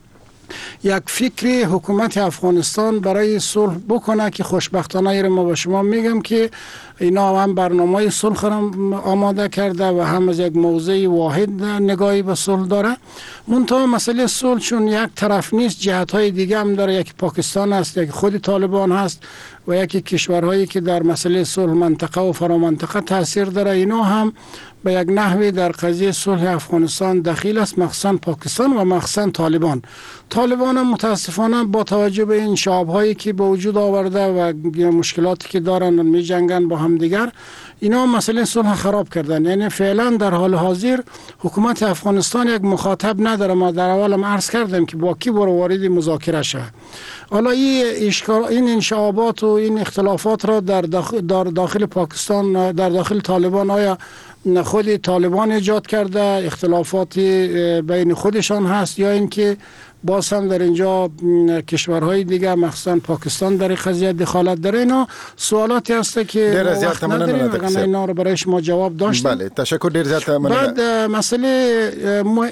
یک فکری حکومت افغانستان برای صلح بکنه که خوشبختانه ایره ما به شما میگم که اینا هم برنامه صلح را آماده کرده و هم از یک موضوع واحد نگاهی به صلح داره. منتها مسئله صلح چون یک طرف نیست، جهت‌های دیگه هم داره، یکی پاکستان است، یکی خود طالبان هست و یکی کشورهایی که در مسئله صلح منطقه و فرامنطقه تاثیر داره. اینا هم به یک نحوی در قضیه صلح افغانستان دخیل است، مخصوصا پاکستان و مخصوصا طالبان. طالبان هم متاسفانه با توجه به این شعب‌هایی که به وجود آورده و مشکلاتی که دارن می جنگن با هم دیگر، اینا مسئله صلح خراب کردن. یعنی فعلا در حال حاضر حکومت افغانستان یک مخاطب نداره. ما در اولم عرض کردم که با کی برو وارد مذاکره شه. حالا این این انشعابات و این اختلافات را در داخل, در داخل پاکستان، در داخل طالبان، آیا خود طالبان ایجاد کرده، اختلافات بین خودشان هست، یا اینکه باز هم در اینجا کشورهای دیگه مخصوصا پاکستان در قضیه دخالت داره؟ اینا سوالاتی هست که وقت نداریم و اینا رو برای شما جواب داشتیم. بله تشکر، ډیر زیات مننه. بعد مسئله م...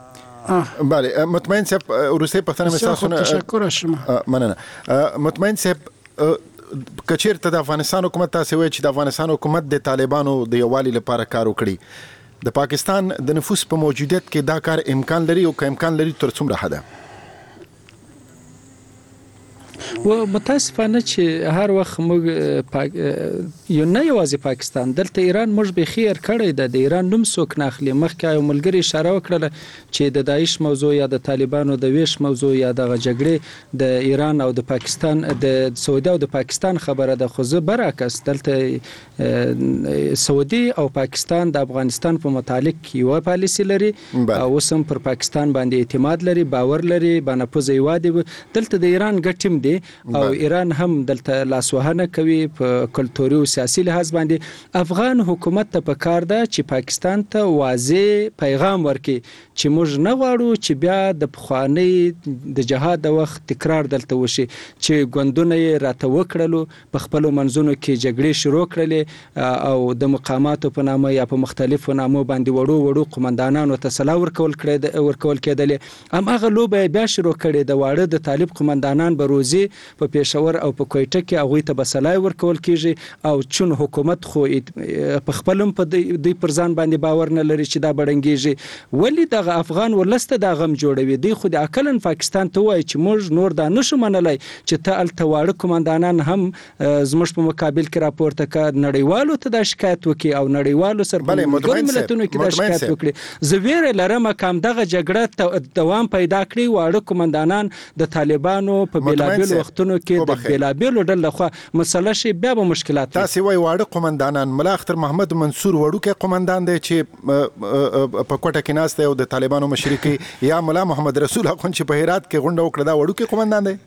بله مطمئن صاحب روسي پښتنه مثال تشکر از شما. مننه. مطمئن صاحب کچیر ته د افغانستان حکومت تاسو وایي چې د افغانستان حکومت د طالبانو د یووالي لپاره کار وکړي، د پاکستان د نفوس په موجودیت کې دا کار امکان لري او که امکان لري تر څومره حده؟ و متاسفانه چې هر وخت موږ پاک... یو نه یوازې پاکستان، دلته ایران موږ به خیر کړی د د ایران نوم څوک نه اخلي. مخکې یو ملګری اشاره وکړه چې د داعش موضوع یا د طالبانو د ویش موضوع یا د جګړې د ایران او د پاکستان د سعودي او د پاکستان خبره ده، خو زه برعکس دلته سعودي او پاکستان د افغانستان په متعلق یو پالیسی لري او اوس هم پر پاکستان باندې اعتماد لري، باور لري، باندې پوزې وادي. دلته د ایران ګټیم دی او ایران هم دلته لاسوهنه کوي په کلتوري او سیاسي لحاظ باندې. افغان حکومت ته پکار ده چې پاکستان ته واضح پیغام ورکړي چې موږ نه غواړو چې بیا د پخوانی د جهاد د وخت تکرار دلته وشي، چې ګوندونه یې راته وکړلو، په خپل منځونو کې جګړې شروع کړلې او د مقاماتو په نامه یا په مختلفو نامو باندې وړو وړو قومندانانو ته سلا ورکول کړي ورکول کېدل. هم هغه لوبه بیا شروع کړي د واړه د طالب قومندانان به روزي په پېښور او په کوټه کې هغه ته بسلای ورکول کیږي او چون حکومت خو په خپلم په دې پرځان باندې باور نه لري چې دا بډنګيږي. ولی د افغان ولسته د غم جوړوي دی خو د اکلن پاکستان ته وای چې موږ نور دا نشو منلای چې ته التواړه کومندانان هم زموږ په مقابل کې راپورته کا نړیوالو ته د شکایت وکي او نړیوالو سره په ملتونو کې د شکایت وکړي. زه ویره لرم کوم دغه جګړه دوام پیدا کړي واړه کومندانان د طالبانو په بلابل وختونو کې د بلابل ډول خو مسله شي بیا به مشکلات. تاسو وای واړه قومندانان، ملا اختر محمد منصور وړوکه قومندان دی چې په کوټه کې ناست دی او د طالبانو مشري کوي، یا ملا محمد رسول اخوند چې په هرات کې غونډه وکړه دا وړوکه قومندان دی؟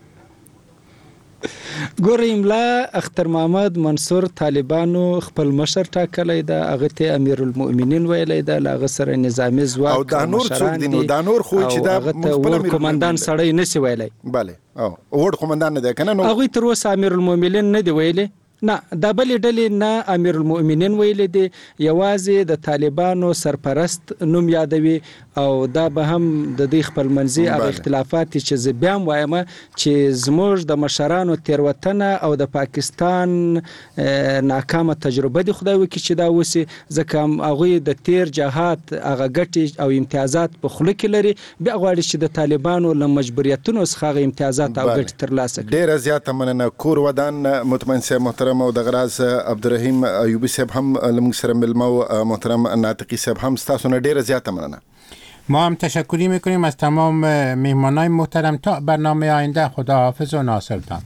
ګورې ملا اختر محمد منصور طالبانو خپل مشر ټاکلی ده، هغه ته امیر المؤمنین ویلی ده، له هغه سره نظامي ځواک او دا نور څوک دي؟ نو دا نور خو چې دا خپل قومندان سړی نسی ویلی. بله او وړ قومندان نه دی کنه؟ نو هغه تر اوسه امیر المؤمنین نه دی ویلی. نه د بلې ډلې نه امیر المؤمنین ویلي دي، یوازې د طالبانو سرپرست نوم یادوي او دا به هم د دې خپلمنځي هغه اختلافات چې زه بیا هم وایم چې زموږ د مشرانو تېروتنه او د پاکستان ناکامه تجربه دي، خدای وکړي چې دا وسي، ځکه هغوی د تیر جهاد هغه ګټې او امتیازات په خوله کې لري، بیا غواړي چې د طالبانو له مجبوریتونو څخه هغه امتیازات او ګټې ترلاسه کړي. ډېره زیاته مننه. کور ودان مطمئن صاحب محترم او دغه راز عبدالرحیم ایوبي صاحب هم لمونږ سره ملمه و، محترم ناطقي صاحب هم ستاسو نه ډېره زیاته مننه. ما هم تشکری میکنیم از تمام مهمانای محترم. تا برنامه آینده خداحافظ و ناصرتان.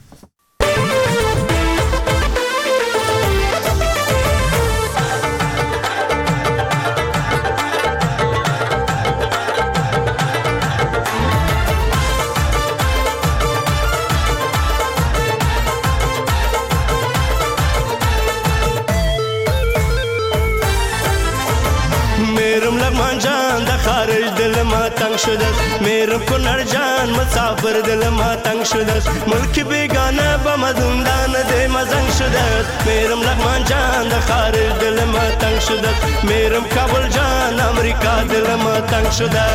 میرم لغمان جان د خارج دل ما تنگ شده، میرم کنر جان مسافر دل ما تنگ شده، ملک بیگانه با مدوندان ده مزنگ شده، میرم لغمان جان د خارج دل ما تنگ شده، میرم کابل جان امریکا دل ما تنگ شده.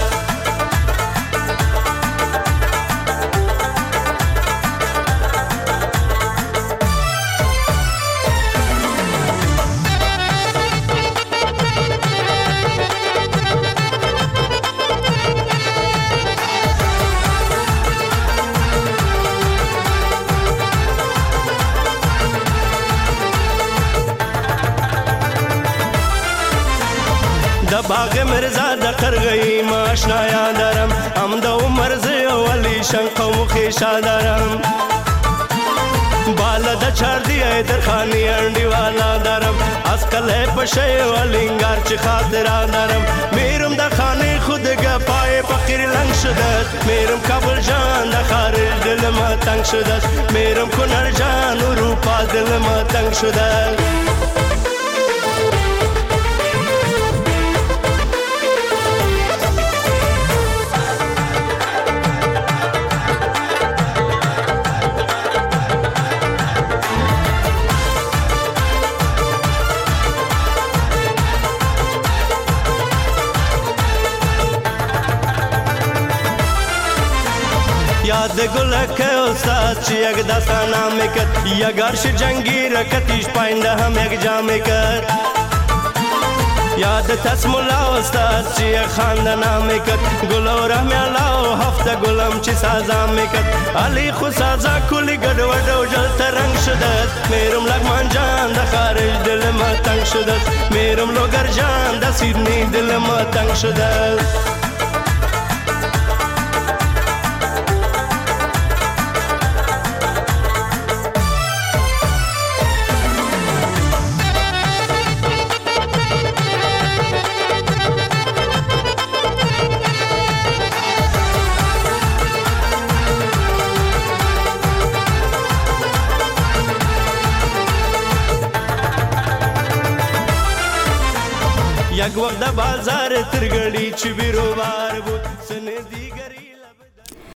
باغ مرزا د قرغی ما آشنا یادارم، هم د عمر زی ولی شنق و خیشا دارم، بالا د چاردی در خانی انڈی والا دارم، از کله پشه ولینگار چی خاطر دارم، میرم د خانی خود گپای فقیر لنگ شده، میرم کابل جان د خارج دل ما تنگ شده، میرم کنر جان اروپا دل ما تنگ شده. یاد گلک استاد چی یک دستان میکرد، یک عرش جنگی رکتیش پاینده هم یک جام میکرد، یاد تسمولا استاد چی یک خاندان میکرد، گل و رحم الله هفته گلم چی سازا میکرد، علی خو سازا کلی گد و دو جل ترنگ شده، میرم لغمان جان د خارج دل ما تنگ شده، میرم لوگر جان د سیدنی دل ما تنگ شده. یک وقت بازار ترگڑی چی بیرو بار بود سندی